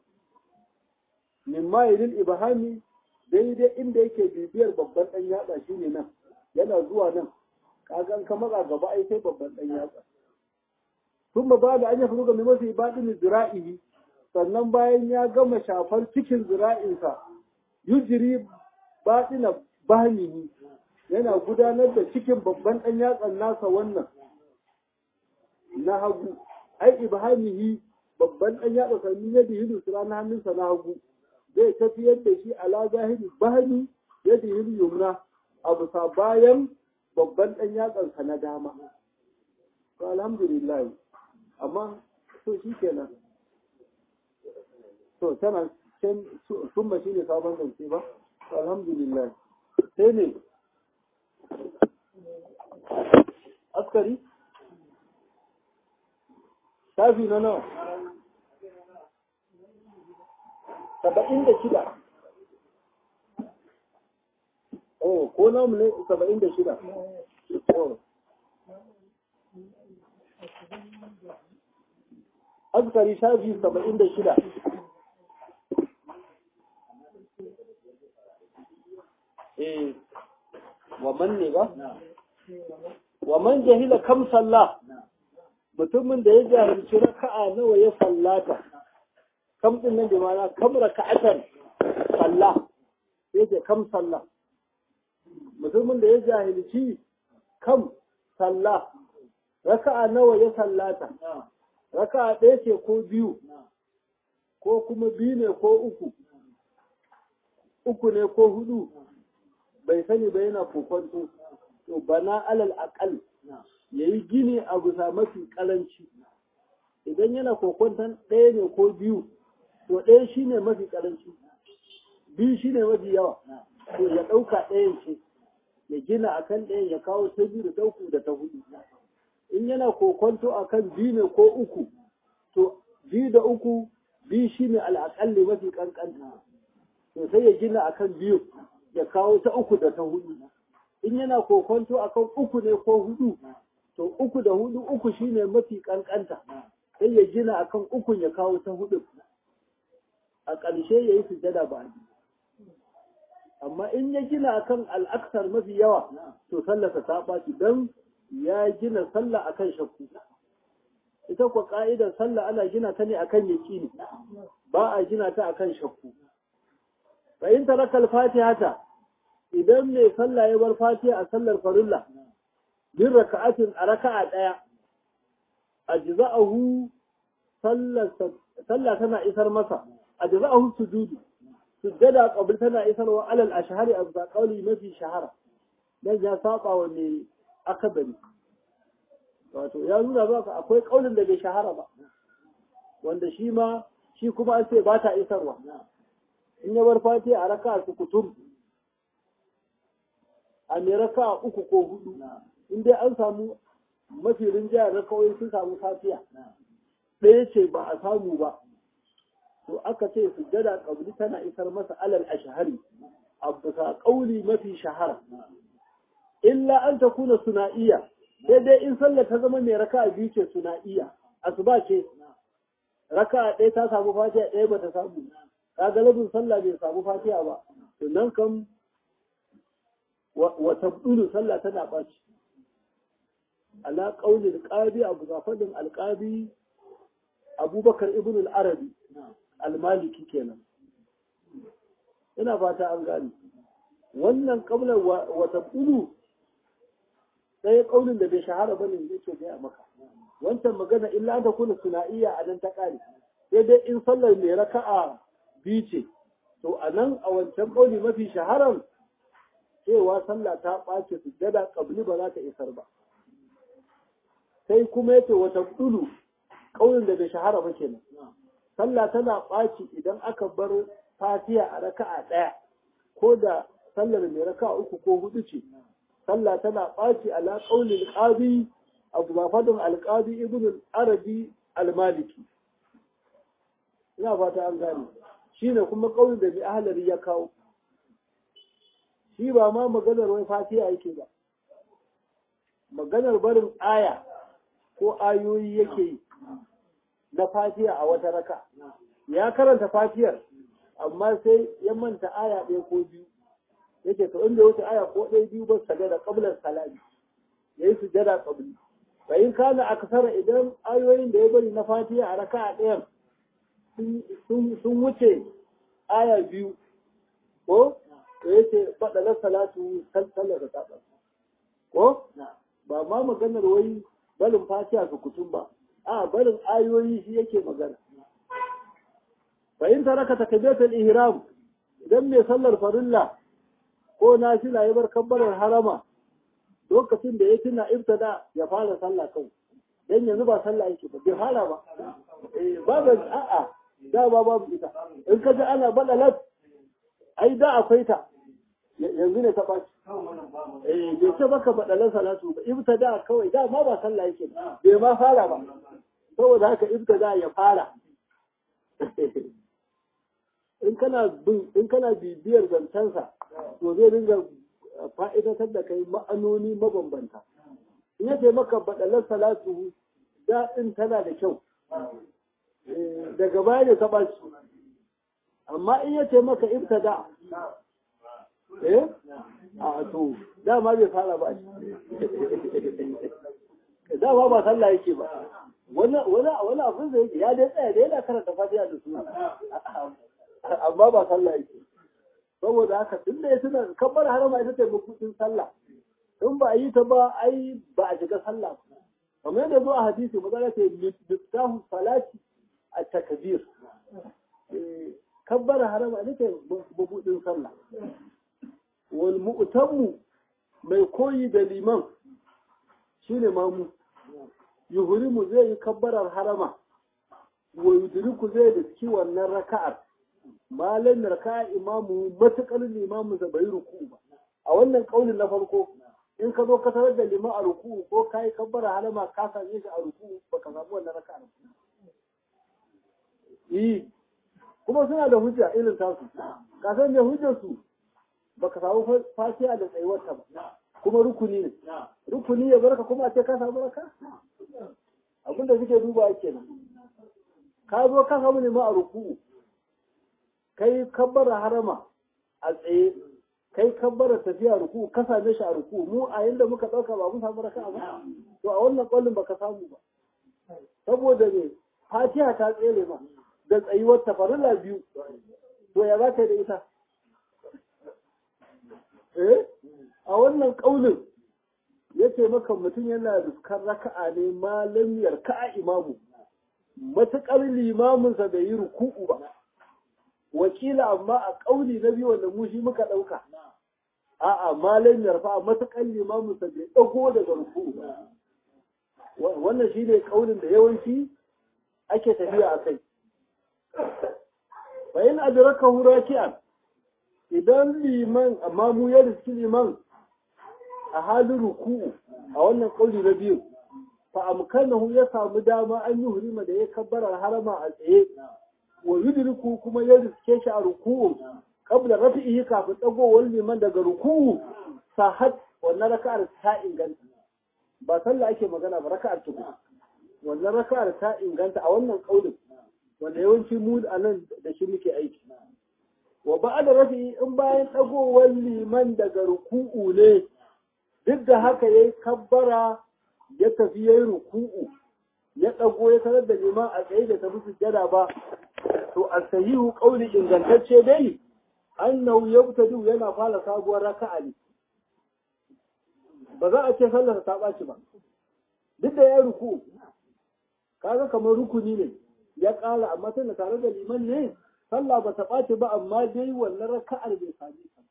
min ma'ilil ibhami daidai inda yake bibiyar babban dan yatsa shine nan yana zuwa nan kagan ka matsa gaba ai sai babban dan yatsa kuma ba da an yi furuga mai mafi baɗin zira'ihi sannan bayan ya gama shafar cikin zira'insa yujiri baɗina bahanihi yana gudanar da cikin babban ɗan yatsan nasa wannan na hagu ai ibhamihi babban ɗan yatsa sannan ya dihidu su ranar hannunsa na hagu zai tafiyar da shi ala zahiri bahani ya dihidu yumna a bisa bayan babban ɗan yatsansa na dama. To alhamdulillah amma to shi kenan. To tana sun ba shi ne sabon zance ba? To alhamdulillah. Sai ne askari? Shafi na nawa? 76. Oh, ko namu ne 76? Oh. Askari shafi 76. Wa man ne ba? Wa man jahila kam sallah, mutumin da ya jahilci raka'a nawa ya sallata, kam din nan da mana kam raka'atan sallah, sai ce kam sallah. Mutumin da ya jahilci kam sallah, raka'a nawa ya sallata, raka'a ɗaya ce ko biyu, ko kuma biyu ne ko uku, uku ne ko hudu, bai sani ba yana kokonto, to bana alal aqal yayi gini a bisa mafi karanci. Idan yana kokonton ɗaya ne ko biyu, to ɗaya shine mafi karanci, biyu shine mafi yawa, to ya ɗauka ɗayan ce, ya gina akan ɗayan ya kawo ta biyu da ta uku da ta hudu. In yana kokonto akan biyu ne ko uku, to biyu da uku, biyu shine al'akalli mafi kankanta, to sai ya gina akan biyu ya kawo ta uku da ta hudu. In yana kokonto akan uku ne ko hudu, to uku da hudu, uku shine mafi kankanta, sai ya gina akan ukun ya kawo ta hudu. A ƙarshe ya yi sujada ba. Amma in ya gina akan al'aksar mafi yawa, to sallarsa ta ɓaci don ya gina sallah akan shakku. Ita kuwa ƙa'idar sallah ana gina ta ne akan yaƙini, ba a gina ta akan shakku. Fa'in tarakal fatihata, idan mai sallah ya bar fatiha a sallar farilla, bin raka'atin a raka'a ɗaya, ajza'ahu sallah tana isar masa, ajza'ahu sujudu, sujjada qabl tana isarwa alal ashhari a bisa qawli mafi shahara, dan ya saba wa mai akabari. Wato ya nuna baka akwai kaulin da bai shahara ba, wanda shi kuma an ce ba ta isarwa. In ya bar fatiha a raka'a su kutum, a mai raka'a uku ko hudu, in dai an samu mafi rinjaya raka'o'i sun samu fatiha, ɗaya ce ba a samu ba, to aka ce sujjada qabli tana isar masa alal ashhari a bisa kauli mafi shahara. Illa an takuna sunaiya, daidai in sallar ta zama mai raka'a biyu ce sunaiya, asuba ce raka'a ɗaya ta samu fatiha ɗaya ba ta samu, kaga labin sallah bai samu fatiha ba, to nan kam wa tabdulu sallah tana ɓaci. Ala qaulil qadi abu zafadin alqadi abubakar ibn al-arabi al-maliki kenan. Ina fata an gani wannan qabla wa tabdulu sai kaulin da bai shahara bane yake ga maka. Wancan magana illa da kuna sunaiya a nan ta kare, sai dai in sallar mai raka'a biyu ce, to a nan a wancan kauli mafi shaharan cewa sallah ta ɓace sujjada qabli ba za ta isar ba. Sai kuma yace wata ƙulu kaulin da bai shahara ba kenan. Sallah tana ɓaci idan aka bar fatiha a raka'a ɗaya, ko da sallar mai raka'a uku ko hudu ce, sallah tana ɓaci ala qaulil qadi abu zafadun alqadi ibn al-arabi al-maliki. Ina fata an gane, shine kuma kaulin da bi ahlari ya kawo. Shi ba ma maganar wai fatiha yake ba, maganar barin aya ko ayoyi yake yi na fatiha a wata raka. Ya karanta fatihar amma sai ya manta aya ɗaya ko biyu, yake to inda wata aya ko ɗaya biyu ba sajada qabla salami, yayi sujada qabli. Fa in kana aksara, idan ayoyin da ya bari na fatiha a raka'a ɗayan sun wuce aya biyu, ko to yace fadalar salatu sallar da ta ko ba ma maganar wai barin fatiha ga kutum ba, a barin ayoyi shi yake magana. fa in taraka takbiratul ihram idan mai sallar farilla ko nafila ya bar kabbarar harama lokacin da ya tuna ibtada ya fara sallah kawai dan yanzu ba sallah yake ba bai fara ba babu a'a da babu ita in ka ji ana badalat ai da akwai ta yanzu ne ta baci bai ce baka badalan salatu ba ibtada kawai da ma ba sallah yake ba bai ma fara ba saboda haka ibtada ya fara in kana bibiyar zancensa to zai dinga fa'idatar da kai ma'anoni mabambanta in yace maka badalar salatu daɗin tana da kyau daga baya ne ta ɓaci amma in yace maka ibtada a to dama bai fara ba dama ba sallah yake ba wani abin da yake ya dai tsaya da yana karanta fatiha da suna amma ba sallah yake saboda haka tun da ya tuna kabbar harama ita ce mabudin sallah in ba a yi ta ba ai ba a shiga sallah ba kamar yadda zo a hadisi magana ce miftahu salati a takbir kabbar harama ita ce mabudin sallah wal mu'tammu mai koyi da liman shine mamu yuhrimu zai yi kabbarar harama wa yudriku zai da ci wannan raka'ar malan raka'a imamu matakar limamu da bai ruku ba a wannan kaulin na farko in ka zo ka tarar da liman a ruku ko kai kabbara harama ka same shi a ruku baka samu wannan raka'ar kuma suna da hujja irin tasu ka san me hujjar su baka samu fatiha da tsayuwarta ba kuma rukuni ne rukuni ya barka kuma a ce ka samu raka abinda suke duba kenan ka zo ka samu ne ma a ruku kai kabbara harama a tsaye kai kabbara tafiya ruku ka same shi a ruku mu a yanda muka dauka ba mun samu raka ba to a wannan kwallon baka samu ba saboda ne fatiha ta tsere ma da tsayuwarta farilla biyu to ya za ka yi da ita a wannan ƙaunin ya ce maka mutum yana dukkan raka'a ne malamiyar ka'a imamu matuƙar limaminsa bai yi ruku'u ba wakila amma a ƙauni na biyu wanda mu shi muka ɗauka a'a malamiyar fa matuƙar limaminsa bai ɗago daga ruku'u ba wannan shi ne ƙaunin da yawanci ake tafiya a kai bayan adraka huraki'an idan liman amma mu ya riski liman a halin ruku'u a wannan kauli na biyu fa amkanahu ya samu dama an yi hurima da ya kabbara harama a tsaye wa yudriku kuma ya riske shi a ruku'u qabla rafi'ihi kafin dagowar liman daga ruku'u sahat wannan raka'ar ta inganta ba sallah ake magana ba raka'ar tuku wannan raka'ar ta inganta a wannan kaulin wanda yawanci mu a nan da shi muke aiki wa ba da rafi in bayan ɗagowar liman daga ruku'u ne duk da haka ya yi kabbara ya tafi ya yi ruku'u ya ɗago ya sanar da liman a tsaye da tafi sujjada ba to a sahihu ƙauli ingantacce dai annahu yabtadu yana fara sabuwar raka'a ne ba za a ce sallar ta ɓaci ba duk da ya yi ruku'u kaga kamar rukuni ne ya ƙara amma tana tare da liman ne sallah ba ta ɓaci ba amma dai wannan raka'ar bai sami ta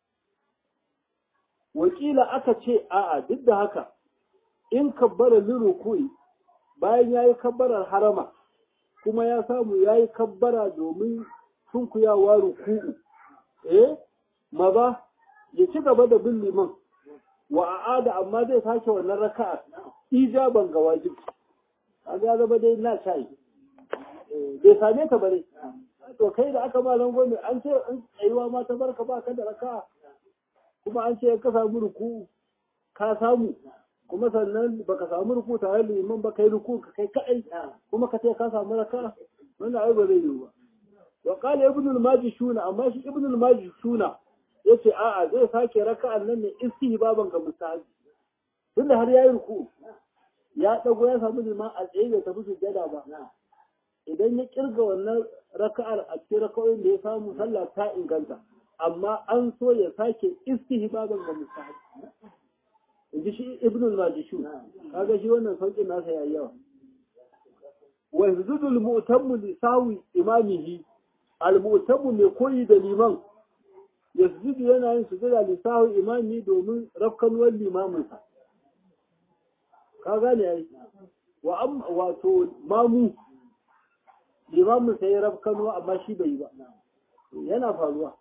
wakila aka ce a'a duk da haka in kabbara liruku'i bayan ya yi kabbarar harama kuma ya samu ya yi kabbara domin sunkuyawa ruku'u maza ya ci gaba da bin liman wa a'ada amma zai sake wannan raka'ar ijaban ga wajibi kaga ya zama dai na shayi bai same ta bare to kai da aka ba langon an ce an tsayuwa ma ta barka ba ka da raka kuma an ce ka samu ruku ka samu kuma sannan baka samu ruku tare da liman ba kai ruku ka kai kai kuma ka ce ka samu raka wannan ai ba zai yi ba wa qala ibn al-majishuna amma shi ibn al-majishuna yace a'a zai sake raka'an nan ne istihbaban ga mustahabi tunda har yayi ruku ya dago ya samu liman a tsaye da tafi sujjada ba idan ya kirga wannan raka'ar a cikin raka'o'in da ya samu sallah ta inganta amma an so ya sake istihbaban ga mustahab inji shi ibn al-majishu kaga shi wannan saukin nasa yayi yawa wa yazudul mu'tammu li sawi imamihi al-mu'tamu mai koyi da liman yasjudu yana yin sujada li sahwi imami domin rafkanuwar limamin sa ka gane ai wato mamu limamin sa ya rafkanuwa amma shi bai ba yana faruwa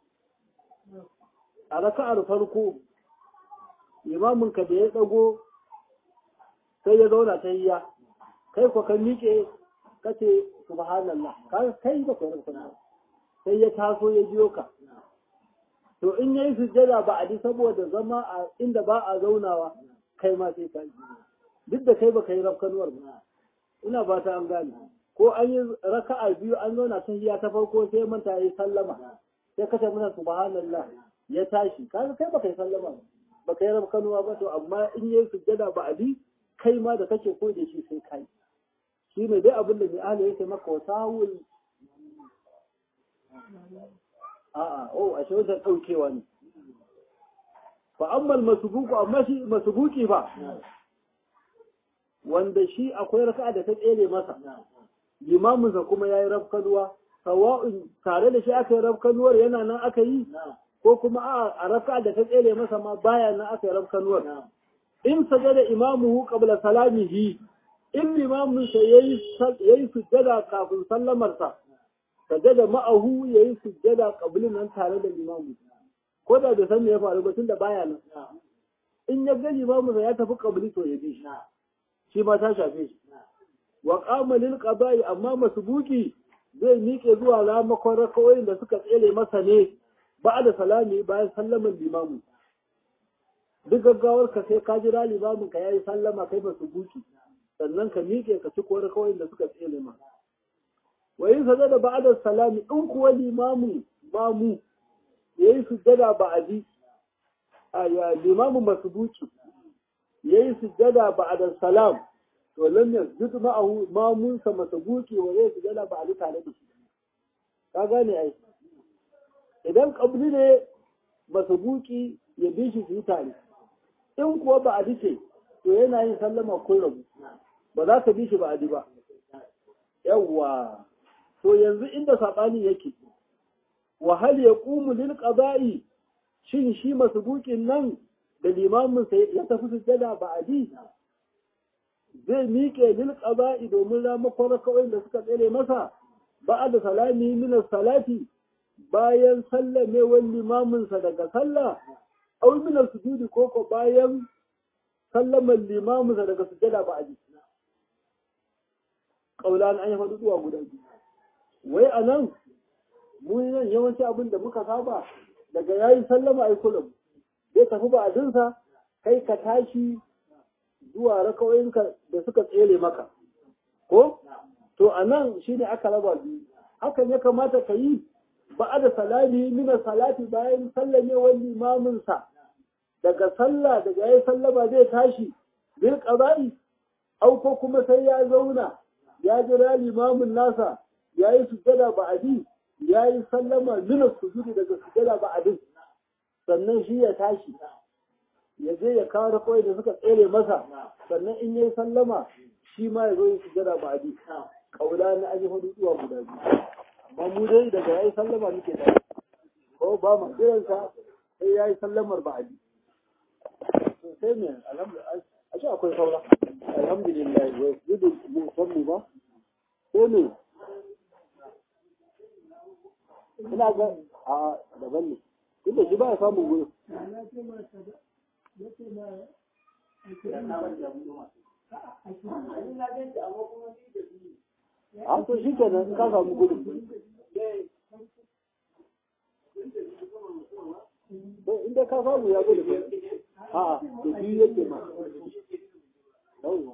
a raka'ar farko limamin ka da ya dago sai ya zauna ta hiya kai ko kan miƙe kace subhanallah kai ba kai rafkanuwa sai ya taso ya biyo ka to in yayi sujjada ba a di saboda zama a inda ba a zaunawa kai ma sai ka duk da kai ba kai rafkanuwar ba ina ba ta an gane ko an yi raka'a biyu an zauna ta hiya ta farko sai manta yayi sallama sai kace muna subhanallah ya tashi kaga kai ba kai sallama ba kai rafkanuwa ba to amma in yayi sujjada ba a di kai ma da kake ko da shi sai kai shi ne dai abin da mai ahli yake maka wasawul a shi wajen ɗaukewa ne fa ammal masubuku amma shi masubuki ba wanda shi akwai raka'a da ta tsere masa limaminsa kuma ya yi rafkanuwa sawa'un tare da shi aka yi rafkanuwar yana nan aka yi ko kuma a raka'a da ta tsere masa ma baya nan aka yi rafkanuwar in sajada imamuhu qabla salamihi in limaminsa yayi sujjada kafin sallamarsa sajada ma'ahu yayi sujjada qablin nan tare da limamu ko da bai san me ya faru ba tunda baya nan in ya ga limamu ya tafi qabli to ya bi shi ma ta shafe shi wa qama lil qada'i amma masbuki zai miƙe zuwa ramakon rakawoyin da suka tsere masa ne ba'da salami bayan sallaman limamu duk gaggawar ka sai ka jira limamin ka yayi sallama kai masbuki sannan ka miƙe ka ci ko rakawoyin da suka tsere masa wayin sajada ba'da salami in kuwa limamu mamu yayi sujjada ba'di ya limamu masbuki yayi sujjada ba'da salam to lam yasjud ma'ahu mamun sa masbuki wa yayi sujjada ba'di tare da shi ka gane ai idan qabli ne masbuki ya bi shi su tare in kuwa ba'di ce to yana yin sallama ko rabu ba za ka bi shi ba'di ba yawwa to yanzu inda saɓani yake wa hal yaqumu lil qada'i shin shi masbuqin nan da limamin sa ya tafi sujjada ba'di zai miƙe lil qada'i domin ramakon raka'o'in da suka tsere masa ba'da salami min salati bayan sallamewar limamin sa daga sallah aw min sujudi ko bayan sallaman limamin sa daga sujjada ba'di kaulan an yi faɗi zuwa guda biyu wai a nan mun nan yawanci abin da muka saba daga yayi sallama ai kullum zai tafi ba adinsa kai ka tashi zuwa rakawoyinka da suka tsere maka ko to a nan shine aka raba biyu hakan ya kamata ka yi ba'da salami min salati bayan sallamewar limamin sa daga sallah daga yayi sallama zai tashi bil qada'i au ko kuma sai ya zauna ya jira limamin nasa ya yi sujjada ba'adi ya yi sallama min sujudi daga sujjada ba'adin sannan shi ya tashi ya je ya kawo kawai da suka tsere masa sannan in yi sallama shi ma ya zo yi sujjada ba'adi kaula na aji hudu zuwa guda biyu amma mu dai daga ya yi sallama muke tashi ko ba ma kiransa sai ya yi sallamar ba'adi sai me alhamdulillah ashe akwai saura alhamdulillah wa yudu mun sanni ba sai ne ina ga a daban ne inda shi ba ya samun gudu a to shi kenan ka samu gudu inda ka samu ya gudu a to biyu yake ma yawwa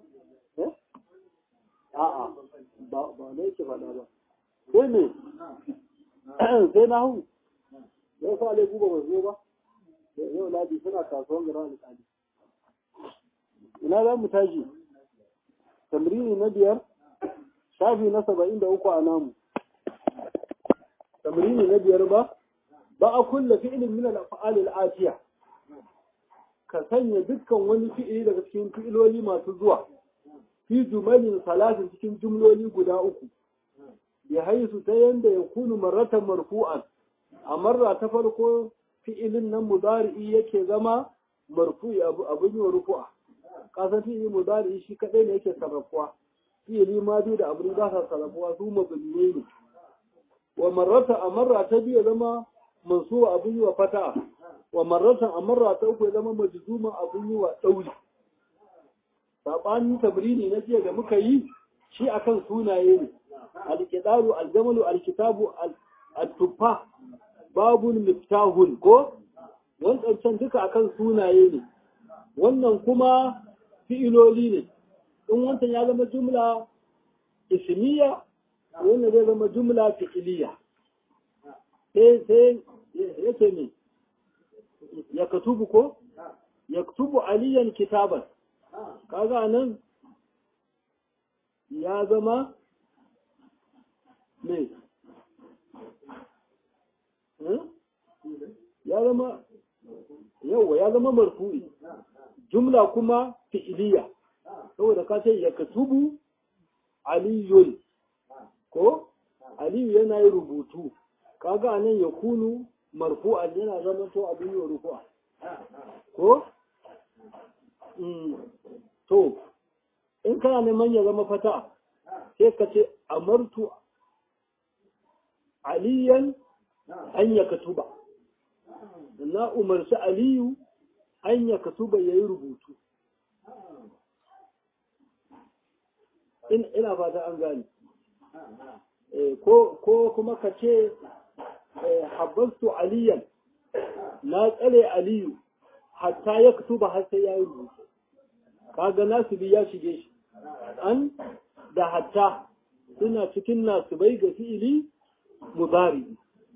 a'a ba ne yake faɗa ba sai ne sai na hu yau sa alaiku ba zo ba yau ladi suna kasuwan gara alƙali ina za mu tashi tamrini na 5 shafi na 73 a namu tamrini na 5 ba a kulla fi'ilin min al-af'al al-atiya ka sanya dukkan wani fi'ili daga cikin fi'iloli masu zuwa fi jumalin salatin cikin jumloli guda 3 bi haisu ta yanda ya kunu marratan marfu'an a marra ta farko fi'ilin nan mudari'i yake zama marfu'i abin yi rufu'a kasan fi'ili mudari'i shi kadai ne yake sarrafuwa fi'ili ma biyu da abin ba sa sarrafuwa su mabniye ne wa marrata a marra ta biyu zama mansuwa abin yi wa fata'a wa marratan a marra ta uku zama majzuma abin yi wa dauri sabanin tabrini na jiya da muka yi shi akan sunaye ne al-qidaru al-jamalu al-kitabu al-tuffa babun miftahun ko wancan duka akan sunaye ne wannan kuma fi'iloli ne in wancan ya zama jumla ismiya wannan zai zama jumla fi'iliya sai yace ne ya katubu ko ya katubu aliyan kitaban kaga nan ya zama ne ya zama yawa ya zama marfu'i jumla kuma fi'iliya saboda ka ce ya katubu aliyun ko aliyu yana yi rubutu kaga nan ya kunu marfu'an yana zama to abin yi rufu'a ko to in kana neman ya zama fata sai ka ce amartu aliyan an ya katuba na umarci aliyu an ya katuba ya yi rubutu ina fata an gani ko kuma ka ce habbastu aliyan na tsare aliyu hatta ya katuba har sai ya yi rubutu kaga nasibi ya shige shi an da hatta suna cikin nasibai ga fi'ili mudari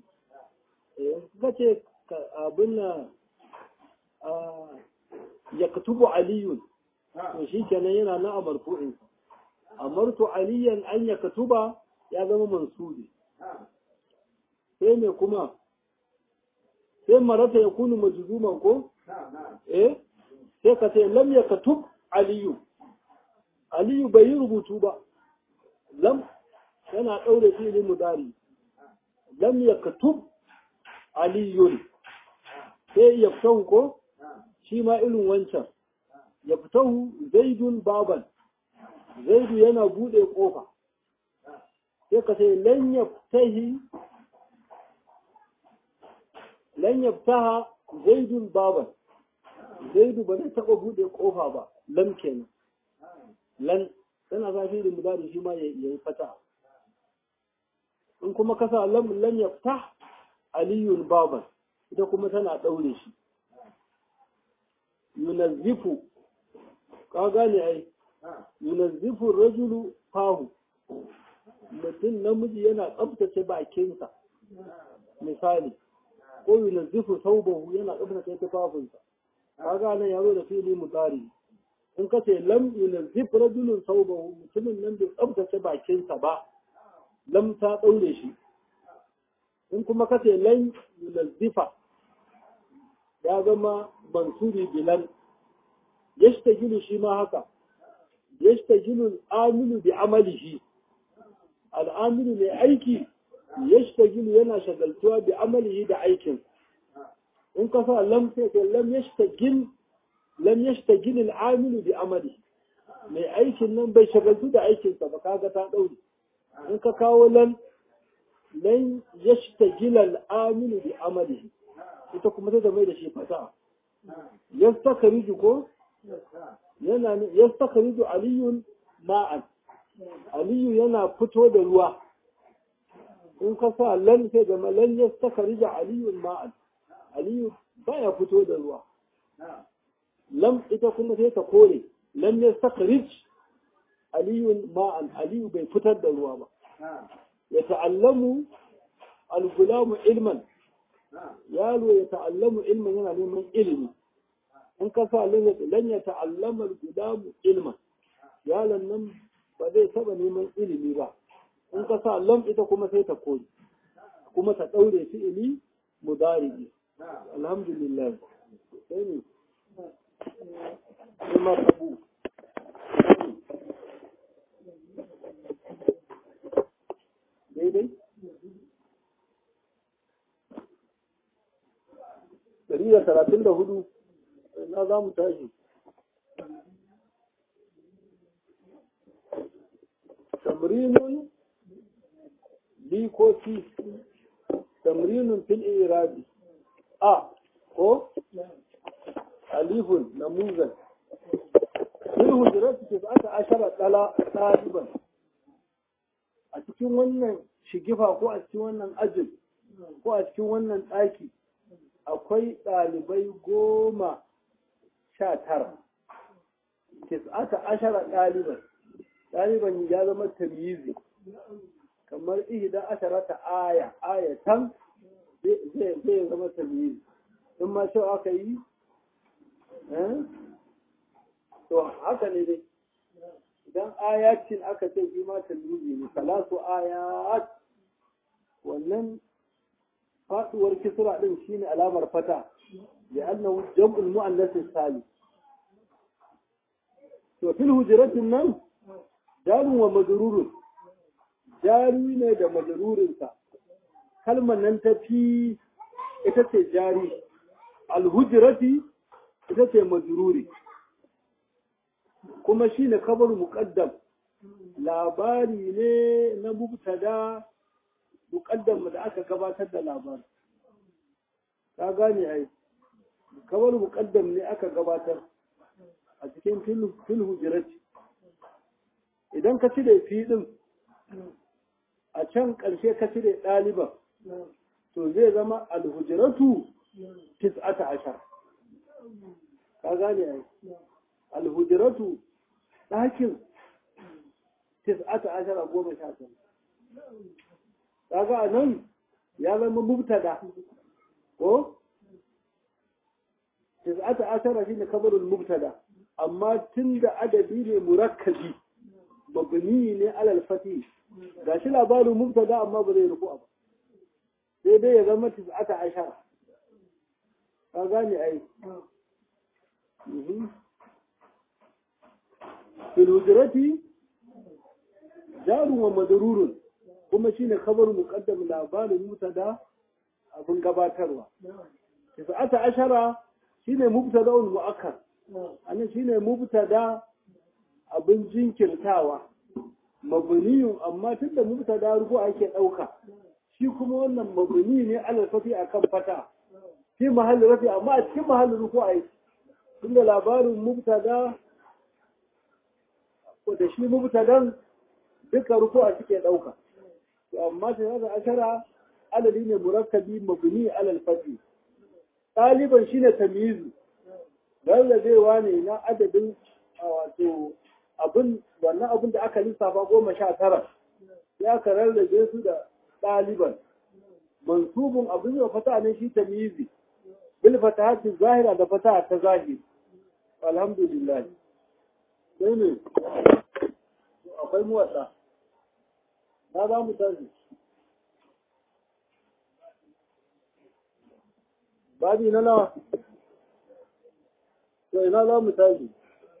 kace abin na ya katubu aliyun to shi kenan yana na amarfu'in amartu aliyan an ya katuba ya zama mansubi sai ne kuma sai marata ya kunu majzuman ko sai ka ce lam ya katub aliyu bai yi rubutu ba lam yana ɗaure filin mudari lam ya katub aliyun sai ya fitahu ko shi ma irin wancan ya fitahu zaidun baban zaidu yana buɗe ƙofa sai ka ce lan yaftaha zaidun baban zaidu ba zai taɓa buɗe ƙofa ba lam kenan lan tana zafi da mudari shi ma ya yi fata in kuma kasa lam yaftah aliyun baban ita kuma tana ɗaure shi yunazzifu ka gane ai yunazzifu rajulu fahu mutum namiji yana tsabtace bakinsa misali ko yunazzifu thawbahu yana tsabtace tufafinsa kaga nan yazo da fili mudari in ka ce lam yunazzif rajulun thawbahu mutumin nan bai tsabtace bakinsa ba lam ta daure shi in kuma ka ce lan yunazzifa ya zama mansuri bilan yashtagilu shi ma haka yashtagilu al-amilu bi amalihi al-amilu mai aiki yashtagilu yana shagaltuwa bi amalihi da aikin in ka sa lam sai ka lam yashtagil al-amilu bi amalihi mai aikin nan bai shagaltu da aikinsa ba kaga ta daure in ka kawo lan yashtagil al-amilu bi amalihi ita kuma ta mai da shi fata yastakhriju ko yana yastakhriju aliyun ma'an aliyu yana fito da ruwa in ka sa lan sai da lan yastakhriju aliyun ma'an aliyu baya fito da ruwa lam ita kuma sai ta kore lam yastakhrij aliyun ma'an aliyu bai fitar da ruwa ba ya ta'allamu al-gulamu ilman yaro ya ta'allamu ilman yana neman ilimi in ka sa lan ya ta'allama al-gulamu ilman yaron nan ba zai taba neman ilimi ba in ka sa lam ita kuma sai ta koyi kuma ta daure fi'ili mudari alhamdulillah sai ne kuma tabu 134 na za mu tashi tamrinun bi ko ci tamrinun fil irabi a ko alifun namuzan fil hujurati tis'ata ashara ɗaliban a cikin wannan shigifa ko a cikin wannan ajin ko a cikin wannan ɗaki akwai ɗalibai 19 tis'ata ashara ɗaliban ya zama tamyizi kamar ihda asharata ayatan zai zama tamyizi in ma shi aka yi to haka ne dai idan ayatin aka ce shi ma tamyizi ne salatu ayat wannan faduwar kisra din shine alamar fata da annahu jam'ul muannath salim to fil hujratin nan jarun wa majrurun jari ne da majrurin sa kalmar nan ta fi ita ce jari al hujrati ita ce majruri kuma shine kabar muqaddam labari ne na mubtada muqaddam da aka gabatar da labarin ka gane ai kabar muqaddam ne aka gabatar a cikin fil hujrati idan ka cire fi din a can ƙarshe ka cire ɗaliban to zai zama al-hujratu 19 ka gane ai al-hujratu ɗakin 19 kaga nan ya zama mubtada ko 19 shine kabarul mubtada amma tunda adadi ne murakkabi mabni ne alal fati gashi labarin mubtada amma ba zai rufu ba sai dai ya zama 19 ka gane ai fil hujrati jarun wa madrurun kuma shine khabaru muqaddam labarin mubtada abin gabatarwa 19 shine mubtada'un mu'akkar anan shine mubtada abin jinkirtawa mabniyun amma tunda mubtada ruku ake dauka shi kuma wannan mabni ne alal fati akan fata fi mahalli rafi amma a cikin mahallin ruku ai tunda labarin mubtada ko da shi mubtadan duka ruku a cike dauka amma sai da ashara adadi ne murakkabi mabni alal fati ɗaliban shine tamyizu lallabewa ne na adadin wato wannan abin da aka lissafa 19 ya ka rarrabe su da ɗaliban mansubun abin yau fata ne shi tamyizi bil fatahati zahira da fataha ta zahiri alhamdulillah sai ne akwai muwadda na za mu tashi babi na nawa to ina za mu tashi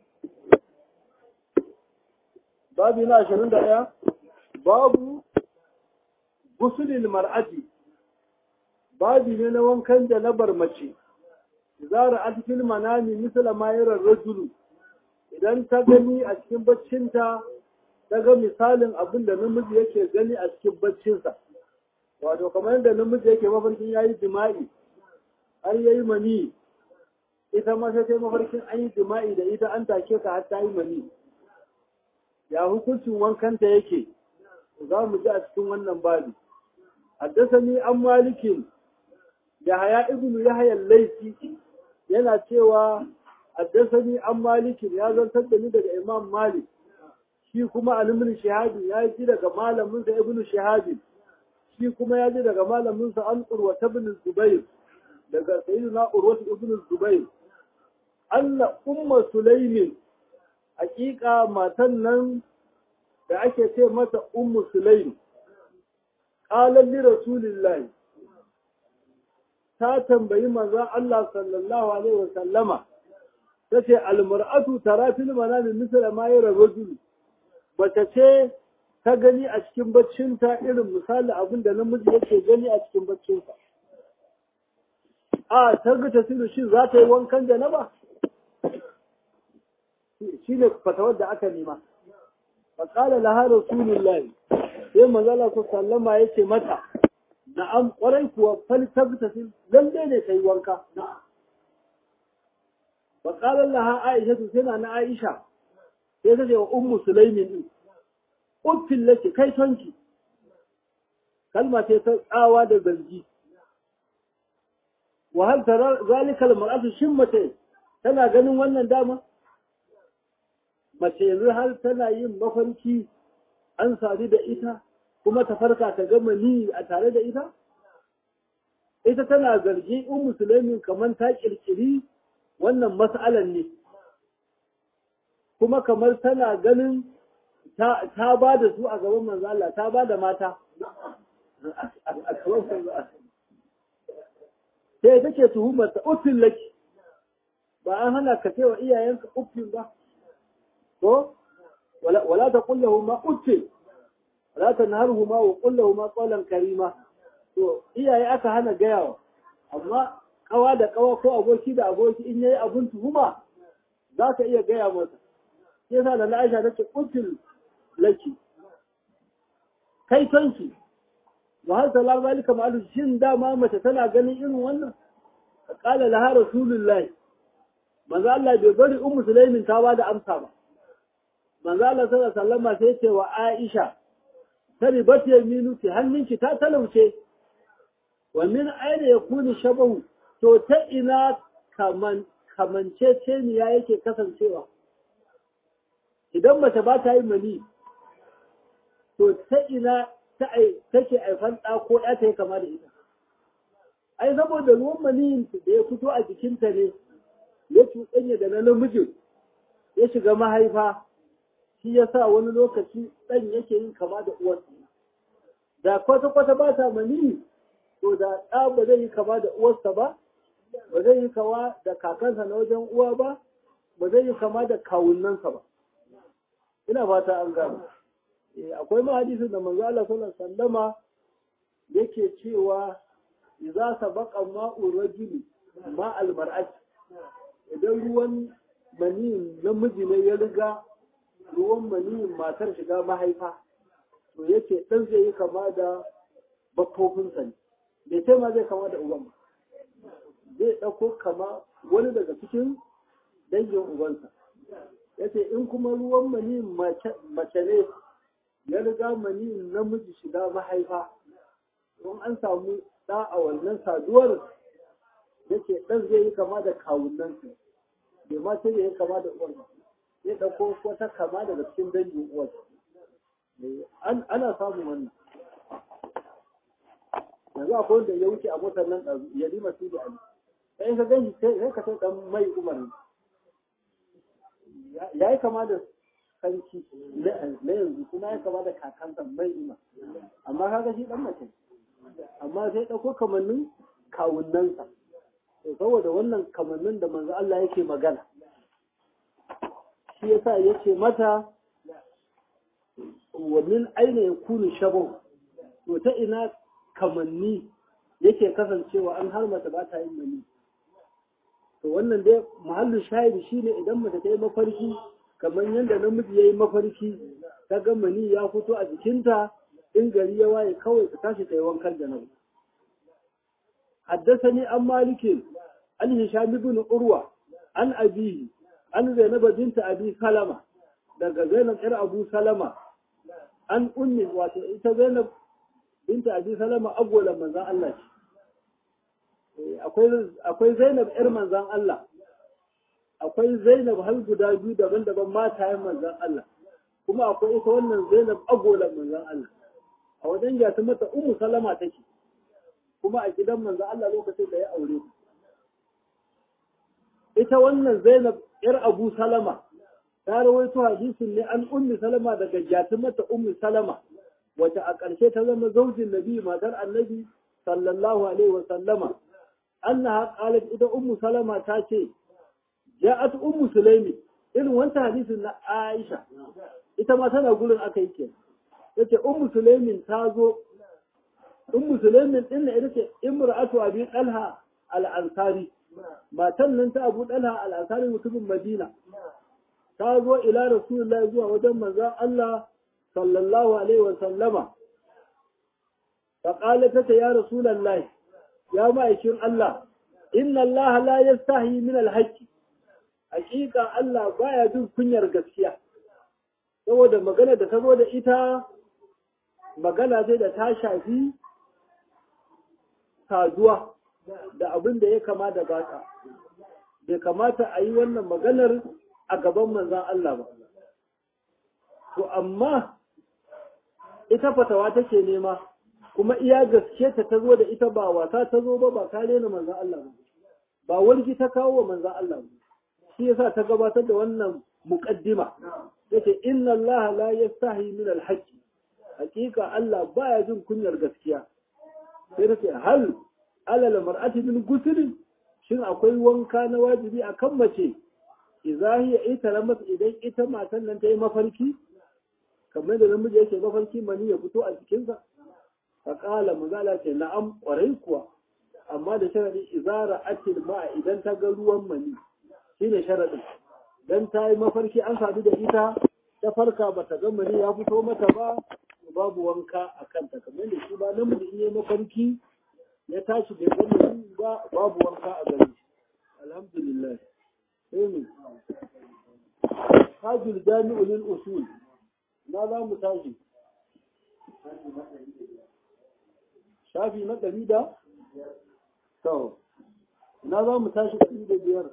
babi na 21 babu gusulil mar'ati babi ne na wankan da na bar mace zara a cikin manami misala ma yaran rajulu idan ta gani a cikin baccinta ta ga misalin abin da namiji yake gani a cikin baccinsa wato kamar yadda namiji yake mafarkin yayi jima'i har yayi mani ita ma sai mafarkin an yi jima'i da ita an take ka har ta yi mani ya hukuncin wankanta yake za mu ji a cikin wannan babi haddasani an malikin yahaya ibnu yahya al-laythi yana cewa haddasani an malikin ya zantar da ni daga imam malik shi kuma al-ibn shihab ya ji daga malamin sa ibnu shihab shi kuma ya ji daga malamin sa an urwa ibn zubair daga sayyidina urwa ibn zubair anna ummu sulaimin hakika matan nan da ake ce mata ummu sulaim qalat li rasulillahi ta tambayi manzon Allah sallallahu alaihi wasallama tace almar'atu tara fil manami misla ma yara rajul mace ce ta gani a cikin baccinta irin misali abin da namiji yake gani a cikin baccinsa a targata silu shi za ta yi wankan janaba shi ne fatawar da aka nema fa qala laha rasulullahi sai manzo Allah sallama yace mata na'am kwarai kuwa fal targata silu lalle ne kai wanka fa qala laha aisha sai na aisha sai ta ce wa ummu sulaimin din uffin laki kai tonki kalma ce ta tsawa da zargi wa hal tara zalika al-mar'atu shimmata tana ganin wannan dama mace yanzu har tana yin mafarki an sadu da ita kuma ta farka ta gama ni a tare da ita tana zargi musulmin kamar ta kirkiri wannan mas'alan ne kuma kamar tana ganin ta ba da su a gaban manzo Allah ta ba da mata a gaban manzo Allah sai take tuhumar ta uffin laki ba an hana ka cewa iyayenka uffin ba ko wala ta kullahu ma uffin wala ta naharhu ma wa kullahu ma qawlan karima to iyaye aka hana gayawa amma kawa da kawa ko aboki da aboki in yayi abun tuhuma za ka iya gaya masa yasa da Aisha tace uffin laki kai tanki wa hal salam zalika ma'al shin dama mace tana ganin irin wannan qala laha rasulullahi manzo Allah bai bari ummu sulaimin ta bada amsa ba manzo Allah sallallahu alaihi wasallam sai ce wa Aisha tari bace yaminu ki hannunki ta talauce wa min aina yakunu shabahu to ta ina kamanceceniya yake kasancewa idan mace ba ta yi mani to ta ina take aifan ɗa ko ɗa ta yi kama da ita. Ai, saboda ruwan maniyin da ya fito a jikinta ne, ya cuɗanya da na namijin, ya shiga mahaifa, shi ya sa wani lokaci ɗan yake yin kama da uwarsa. Da kwata-kwata ba ta maniyi, to da ɗa ba zai yi kama da uwarsa ba, ba zai yi kama da kakansa na wajen uwa ba, ba zai yi kama da kawunansa ba. Ina fata an gano. Akwai mahadisin da manzo Allah sallallahu alaihi wasallama yake cewa idza sabaqa ma'u rajuli ma'al mar'ati idan ruwan maniyin namiji ne ya riga ruwan maniyin matar shiga mahaifa to yake dan zai yi kama da bakkofinsa ne bai sai ma zai kama da uban ba zai dauko kama wani daga cikin dangin ubansa yace in kuma ruwan maniyin mace ne ya riga maniyin namiji shiga mahaifa don an samu ɗa a wannan saduwar yake ɗan zai yi kama da kawunansa bai ma sai ya yi kama da uwar zai ɗauko wata kama daga cikin dangin uwar ana samun wannan yanzu akwai wanda ya wuce a motar nan ɗazu ya rima su da ali sai ka gani sai ka sai ɗan mai umar ya yi kama da sarki na yanzu kuma ya kama da kakansa mai ima amma kaga shi dan mace amma sai dauko kamannin kawunnansa to saboda wannan kamannin da manzo Allah yake magana shi yasa yace mata wa min aina yakunu shabu to ta ina kamanni yake kasancewa an har mata ba ta yin mani to wannan dai muhallin shahidi shine idan mace ta yi mafarki kamar yadda namiji ya yi mafarki ta ga mani ya fito a jikinta in gari ya waye kawai ta tashi ta yi wankan da nan. Haddasani an malike an Hisham ibn Urwa an abihi an Zainab binta Abi Salama daga Zainab ƴar Abu Salama an ummi wato ita Zainab binta Abi Salama agwalan manzon Allah ce. Akwai Zainab ƴar manzon Allah akwai Zainab har guda biyu daban-daban matayen manzon Allah kuma akwai ita wannan Zainab agolan manzon Allah a wajen gata mata Ummu Salama take kuma a gidan manzon Allah lokacin da ya aure ita wannan Zainab yar Abu Salama ta rawaito hadisin ne an Ummu Salama daga gata mata Ummu Salama wata a ƙarshe ta zama zaujin Nabi matar Annabi sallallahu alaihi wa sallama annaha qalat ita Ummu Salama ta ce ja'at ummu sulaimi irin wancan hadisin na Aisha ita ma tana gurin aka yi kenan yace ummu sulaimin ta zo ummu sulaimin din ne ita ce imra'atu abi talha al-ansari matan nan ta Abu Talha al-ansari mutumin Madina ta zo ila Rasulullahi zuwa wajen manzon Allah sallallahu alaihi wa sallama fa qalat ya Rasulullahi ya ma'aikin Allah inna Allah la yastahi min al-haqqi hakika Allah baya jin kunyar gaskiya saboda magana da ta zo da ita magana sai da ta shafi saduwa da abin da ya kama da bata bai kamata a yi wannan maganar a gaban manzan Allah ba to amma ita fatawa take nema kuma iya gaske ta zo da ita ba wasa ta zo ba kare na manzan Allah ba wani ta kawo wa manzan Allah ba shi yasa ta gabatar da wannan muqaddima yace inna Allah la yastahi min al-haqq hakika Allah baya jin kunyar gaskiya sai nace hal alal mar'ati bil ghusl shin akwai wanka na wajibi akan mace hiya ita ramas idan ita matan nan ta yi mafarki kamar da namiji yake mafarki mani ya fito a cikin sa fa qala muzala ce na'am kwarai kuwa amma da sharadi izara atil ma idan ta ga ruwan mani shine sharadin dan ta yi mafarki an sadu da ita ta farka bata ga mani ya fito mata ba babu wanka a kanta kamar da shi ba namiji in yi mafarki ya tashi bai ga mani ba babu wanka a gare shi alhamdulillah sai tajul jami'u lil usul na za mu tashi shafi na 100 da to na za mu tashi 105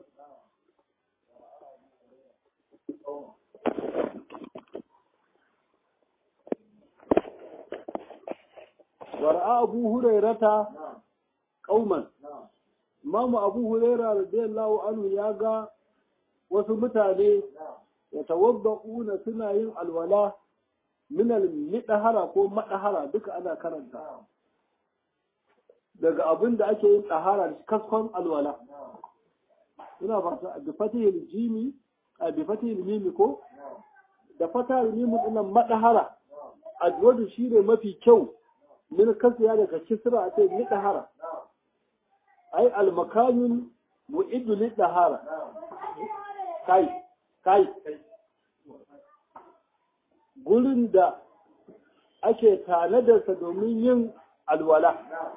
ورأى أبو هريرة قوما إمام أبو هريرة رضي الله عنه ياغا وسمتاني يتوضؤون سنين الولاء من المدهرة ko madahara duka ana karanta daga abin da ake yin tahara da kaskon alwala ina ba da fatihil jimi bi fatihil mimi ko da fatihil mimi dinnan madahara adwadu shine mafi kyau min kasiya daga kisra a ce lidahara ai almakanun mu'iddu lidahara kai gurin da ake tanadarsa domin yin alwala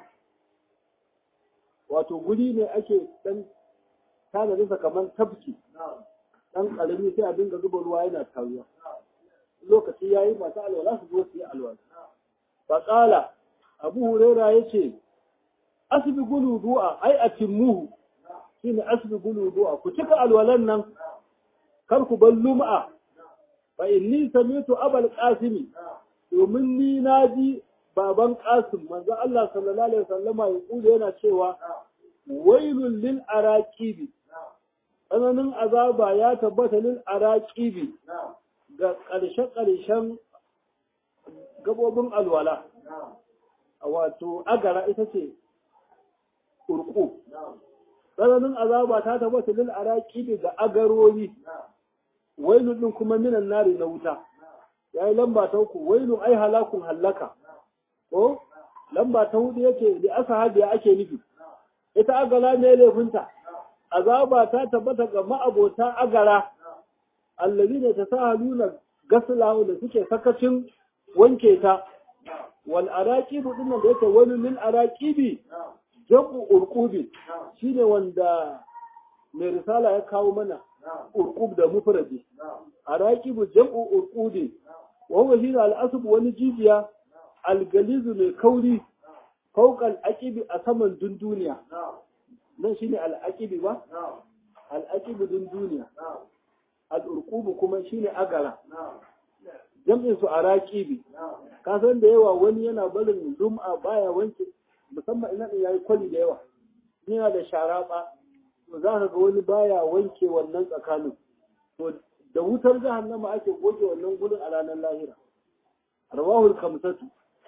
wato guri ne ake dan tanadarsa kamar tafki dan karami sai a dinga zuba ruwa yana taruwa lokaci yayi masu alwala su zo su yi alwala faqala abu huraira yace asbi gulu du'a ai atimmuhu shine asbi gulu du'a ku cika alwalan nan kar ku bar lum'a fa inni samitu abul qasim domin ni naji baban qasim manzo Allah sallallahu alaihi wasallama ya kula yana cewa wailul lil araqibi tsananin azaba ya tabbata lil araqibi ga ƙarshen gabobin alwala wato agara ita ce urku tsananin azaba ta tabbata lil araqibi ga agarori wailun din kuma minan nari na wuta yayi lamba ta uku wailun ai halakun halaka ko lamba ta hudu yake da ashabiya ake nufi ita agara ne laifinta azaba ta tabbata ga ma'abota agara allazina tasahaluna gaslahu da suke sakacin wanke ta wal araqibu dinnan da yake wani min araqibi jabu urqubi shine wanda mai risala ya kawo mana urqub da mufradi araqibu jabu urqubi wa huwa hina al asb wani jijiya al galizu mai kauri fawqa al aqibi a saman dunduniya nan shine al aqibi ba al aqibi dunduniya al urqubu kuma shine agara jam'in su araqibi ka san da yawa wani yana barin lum'a baya wanke musamman ina yayi kwali da yawa yana da sharaba to za ka ga wani baya wanke wannan tsakanin to da wutar jahannama ake goge wannan gurin a ranar lahira rawahul khamsatu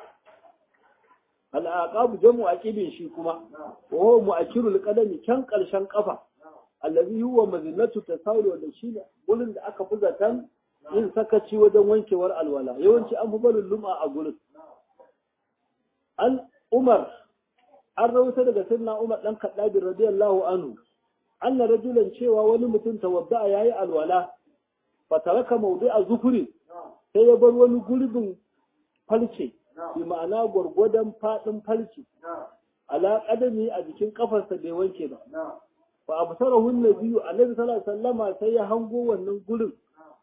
al-aqab jam'u aqibin shi kuma wa huwa mu'akkirul qadami kan karshen kafa allazi huwa mazinatu tasawul da shi gurin da aka buga tan yin sakaci wajen wankewar alwala yawanci an fi barin lum'a a gurin an umar an rawaita daga sirna Umar dan Khattabi radiyallahu anhu anna rajulan cewa wani mutum tawadda yayi alwala fa taraka mawdi'a zufuri sai ya bar wani gurbin falce bi ma'ana gurgudan fadin falce ala qadami a jikin kafarsa bai wanke ba fa absarahu an-nabiyyu annabi sallallahu alaihi wasallama sai ya hango wannan gurin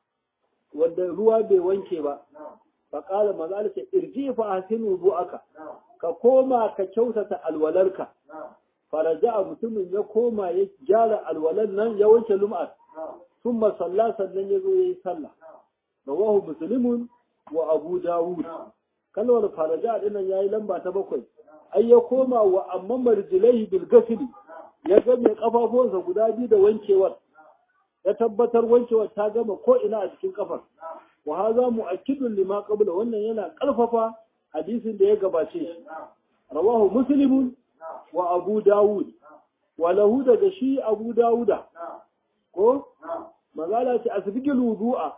wanda ruwa bai wanke ba fa qala manzo ce irji fa ahsinu bu'aka ka koma ka kyautata alwalarka faraja mutumin ya koma ya gyara alwalan nan ya wanke lum'at thumma salla sannan ya zo yayi sallah rawahu muslimun wa abu dawud kalmar faraja dinnan yayi lamba ta 7 ai ya koma wa amma marjilai bil ghasli ya ga mai kafafuwansa guda biyu da wankewar ya tabbatar wankewar ta gama ko ina a cikin kafar wa hadha mu'akkidun lima qabla wannan yana karfafa hadisin da ya gabace shi rawahu muslimun wa abu dawud wa lahu daga shi abu dawuda ko magana ce asbigil wudu'a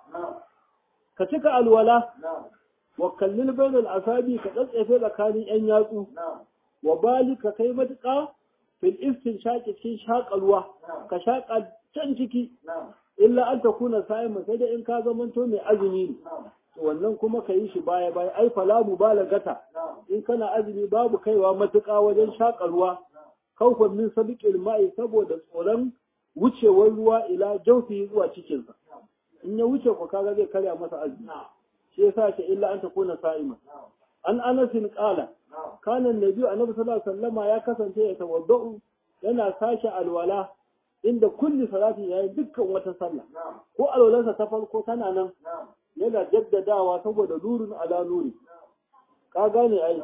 ka cika alwala wa kallil bainal asabi ka tsatsefe tsakanin yan yatsu wa balika kai matuƙa fil istinshaqi cikin shaƙalwa ka shaƙa can ciki illa an takuna sa'iman sai da in ka zamanto mai azumi ne to wannan kuma ka yi shi baya baya ai fala mubalagata in kana azumi babu kaiwa matuƙa wajen shaƙalwa kaufan min sabiqil ma'i saboda tsoron wucewar ruwa ila jawfi zuwa cikinsa in ya wuce ko kaga zai karya masa azumi shi yasa ce illa an takuna sa'iman an anasin qala kana annabi annabi sallallahu alaihi wasallama ya kasance ya tawaddau yana sashi alwala inda kulli salati yayi dukkan wata sallah ko alwalansa ta farko tana nan yana jaddadawa saboda nurun ala nuri ka gane ai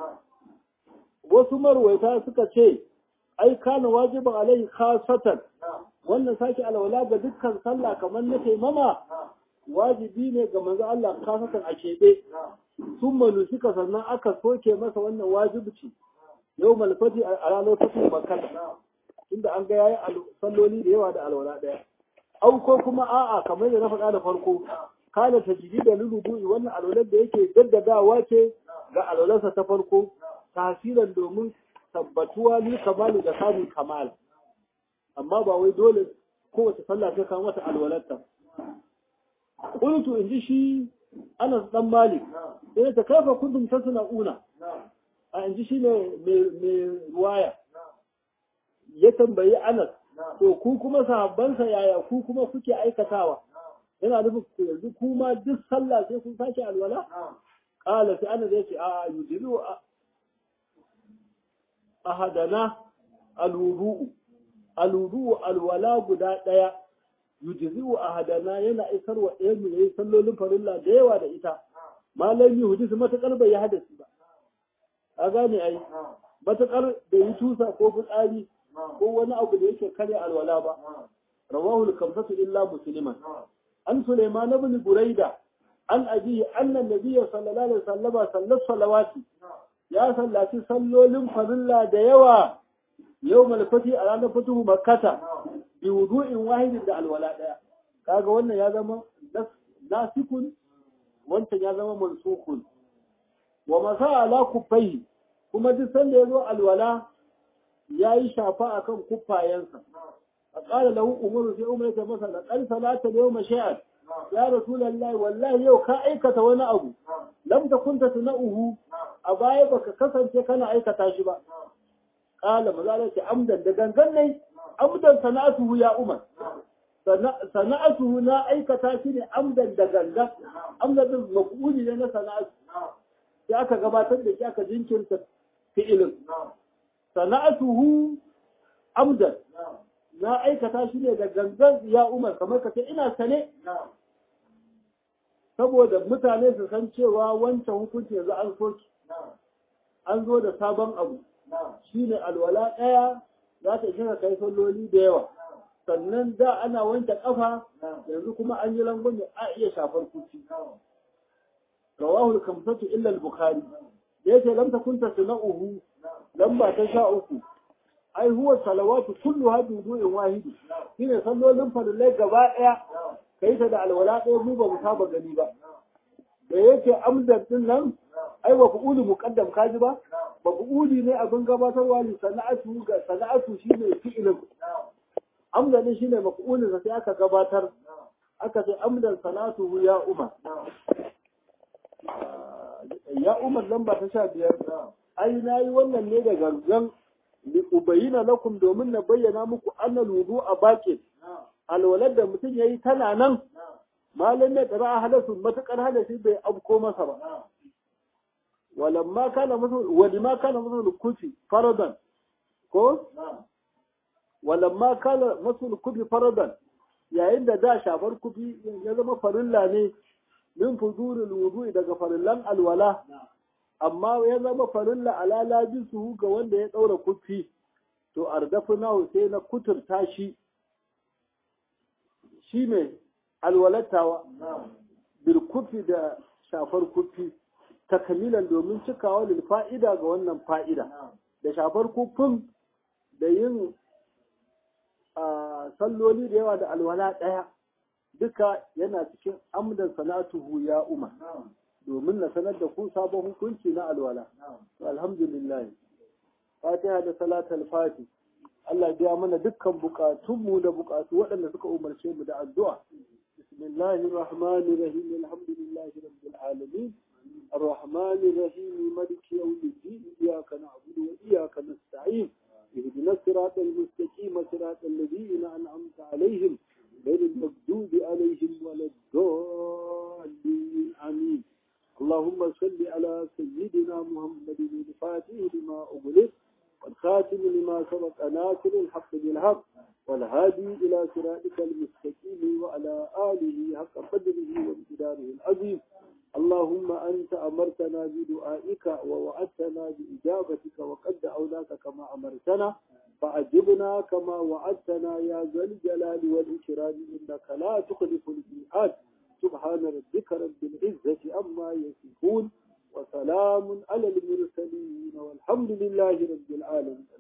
wasu marwaita suka ce ai kana wajiban alai khasatan wannan sashi alwala ga dukkan sallah kamar na taimama wajibi ne ga manzo Allah khasatan a kebe summa nusika sannan aka soke masa wannan wajibi yawmal fati a ranar fatu makkah inda an ga yayi salloli da yawa da alwala daya au ko kuma a'a kamar da na faɗa da farko kana tajdida lulubi wannan alwalar da yake jaddadawa ce ga alwalarsa ta farko tasirin domin tabbatuwa ni kamalu da samun kamal amma ba wai dole kowace sallah sai ka mata alwalarta qultu inji shi Anas dan Malik sai ta kafa kuntum tasna'una a inji shi ne mai ruwaya ya tambayi Anas to ku kuma sahabbansa yaya ku kuma kuke aikatawa yana nufin yanzu kuma duk sallah sai kun sake alwala qala sai Anas yace a yujiru ahadana alwudu alwala guda daya yujiru ahadana yana isarwa ɗaya mu yayi sallolin farilla da yawa da ita malami hudisu matakar bai ya hadasi ba a gane ai matakar da yi tusa ko fitsari ko wani abu da yake karya alwala ba rawahu al-khamsatu illa musliman an Sulaiman ibn Buraida an abi anna nabiyyu sallallahu alaihi wasallam sallat salawati ya sallaci sallolin farilla da yawa yawmal fati a ranar fatuhu makkata bi wudu'in wahidin da alwala daya kaga wannan ya zama nasikun wancan ya zama mansukun wa masa ala kuffai kuma duk sanda yazo alwala yayi shafa akan kuffayensa qala lahu umaru sai umar ya masa da qal salata yawma sha'at ya rasulullahi wallahi yau ka aikata wani abu lam takunta tunauhu a baya baka kasance kana aikata shi ba qala mazalati amdan da gangan ne amdan sana'atuhu ya umar sana'atuhu na aikata shi ne amdan da gangan amdan din maf'uli ne na sana'atu sai aka gabatar da shi aka jinkirta fi'ilin sana'atuhu amdan na aikata shi ne da gangan ya umar kamar ka ce ina sane saboda mutane su san cewa wancan hukunci yanzu an soki an zo da sabon abu shine alwala ɗaya za ta shiga kai salloli da yawa sannan da ana wanke kafa yanzu kuma an yi rangon a iya shafar kuci rawahu al-khamsatu illa al-bukhari yace lam takun tasna'uhu lamba ta 13 ai huwa salawatu kulluha bi wudu'in wahid shine sallolin farillai gaba daya kai ta da alwala ɗaya mu ba mu saba gani ba da yake amdan din nan ai wa fu'ulu muqaddam kaji ba maf'uli ne abin gabatarwa ne sana'atu ga sana'atu shine fi'ilin amdan ne shine maf'ulin sai aka gabatar aka ce amdan sana'atu ya umar ya umar lamba ta 15 ai nayi wannan ne da gangan li ubayina lakum domin na bayyana muku annal wudu'a baqi alwalad da mutum yayi tana nan malam ne da halasu matakar halasi bai abko masa ba ولما كان مثل الكفي فرضا ko ولما كان مثل الكفي فرضا yayin da shafar kufi ya zama farilla ne min fudulul wudu'i daga farillan alwala amma ya zama farilla ala labisu ga wanda ya daura kufi to ardafuna sai na kuturta shi mai alwalatawa bil kufi da shafar kufi takamilan domin cikawa lil fa'ida ga wannan fa'ida da shafar kufin da yin salloli da yawa da alwala ɗaya duka yana cikin amdan sanatuhu ya umar domin na sanar da ku sabon hukunci na alwala alhamdulillah fatiha da salatul fati Allah biya mana dukkan bukatunmu da bukatu waɗanda suka umarce mu da addu'a bismillahir rahmanir rahim alhamdulillahi rabbil alamin الرحمن الرحيم مالك يوم الدين إياك نعبد وإياك نستعين اهدنا الصراط المستقيم صراط الذين أنعمت عليهم غير المغضوب عليهم ولا الضالين آمين اللهم صل على سيدنا محمد الفاتح لما أغلق والخاتم لما سبق ناصر الحق بالحق والهادي إلى صراطك المستقيم وعلى آله حق قدره وامتداره العظيم اللهم أنت أمرتنا بدعائك ووعدتنا بإجابتك وقد دعوناك كما أمرتنا فأجبنا كما وعدتنا يا ذا الجلال والإكرام إنك لا تخلف الميعاد سبحان ربك رب العزة عما يصفون وسلام على المرسلين والحمد لله رب العالمين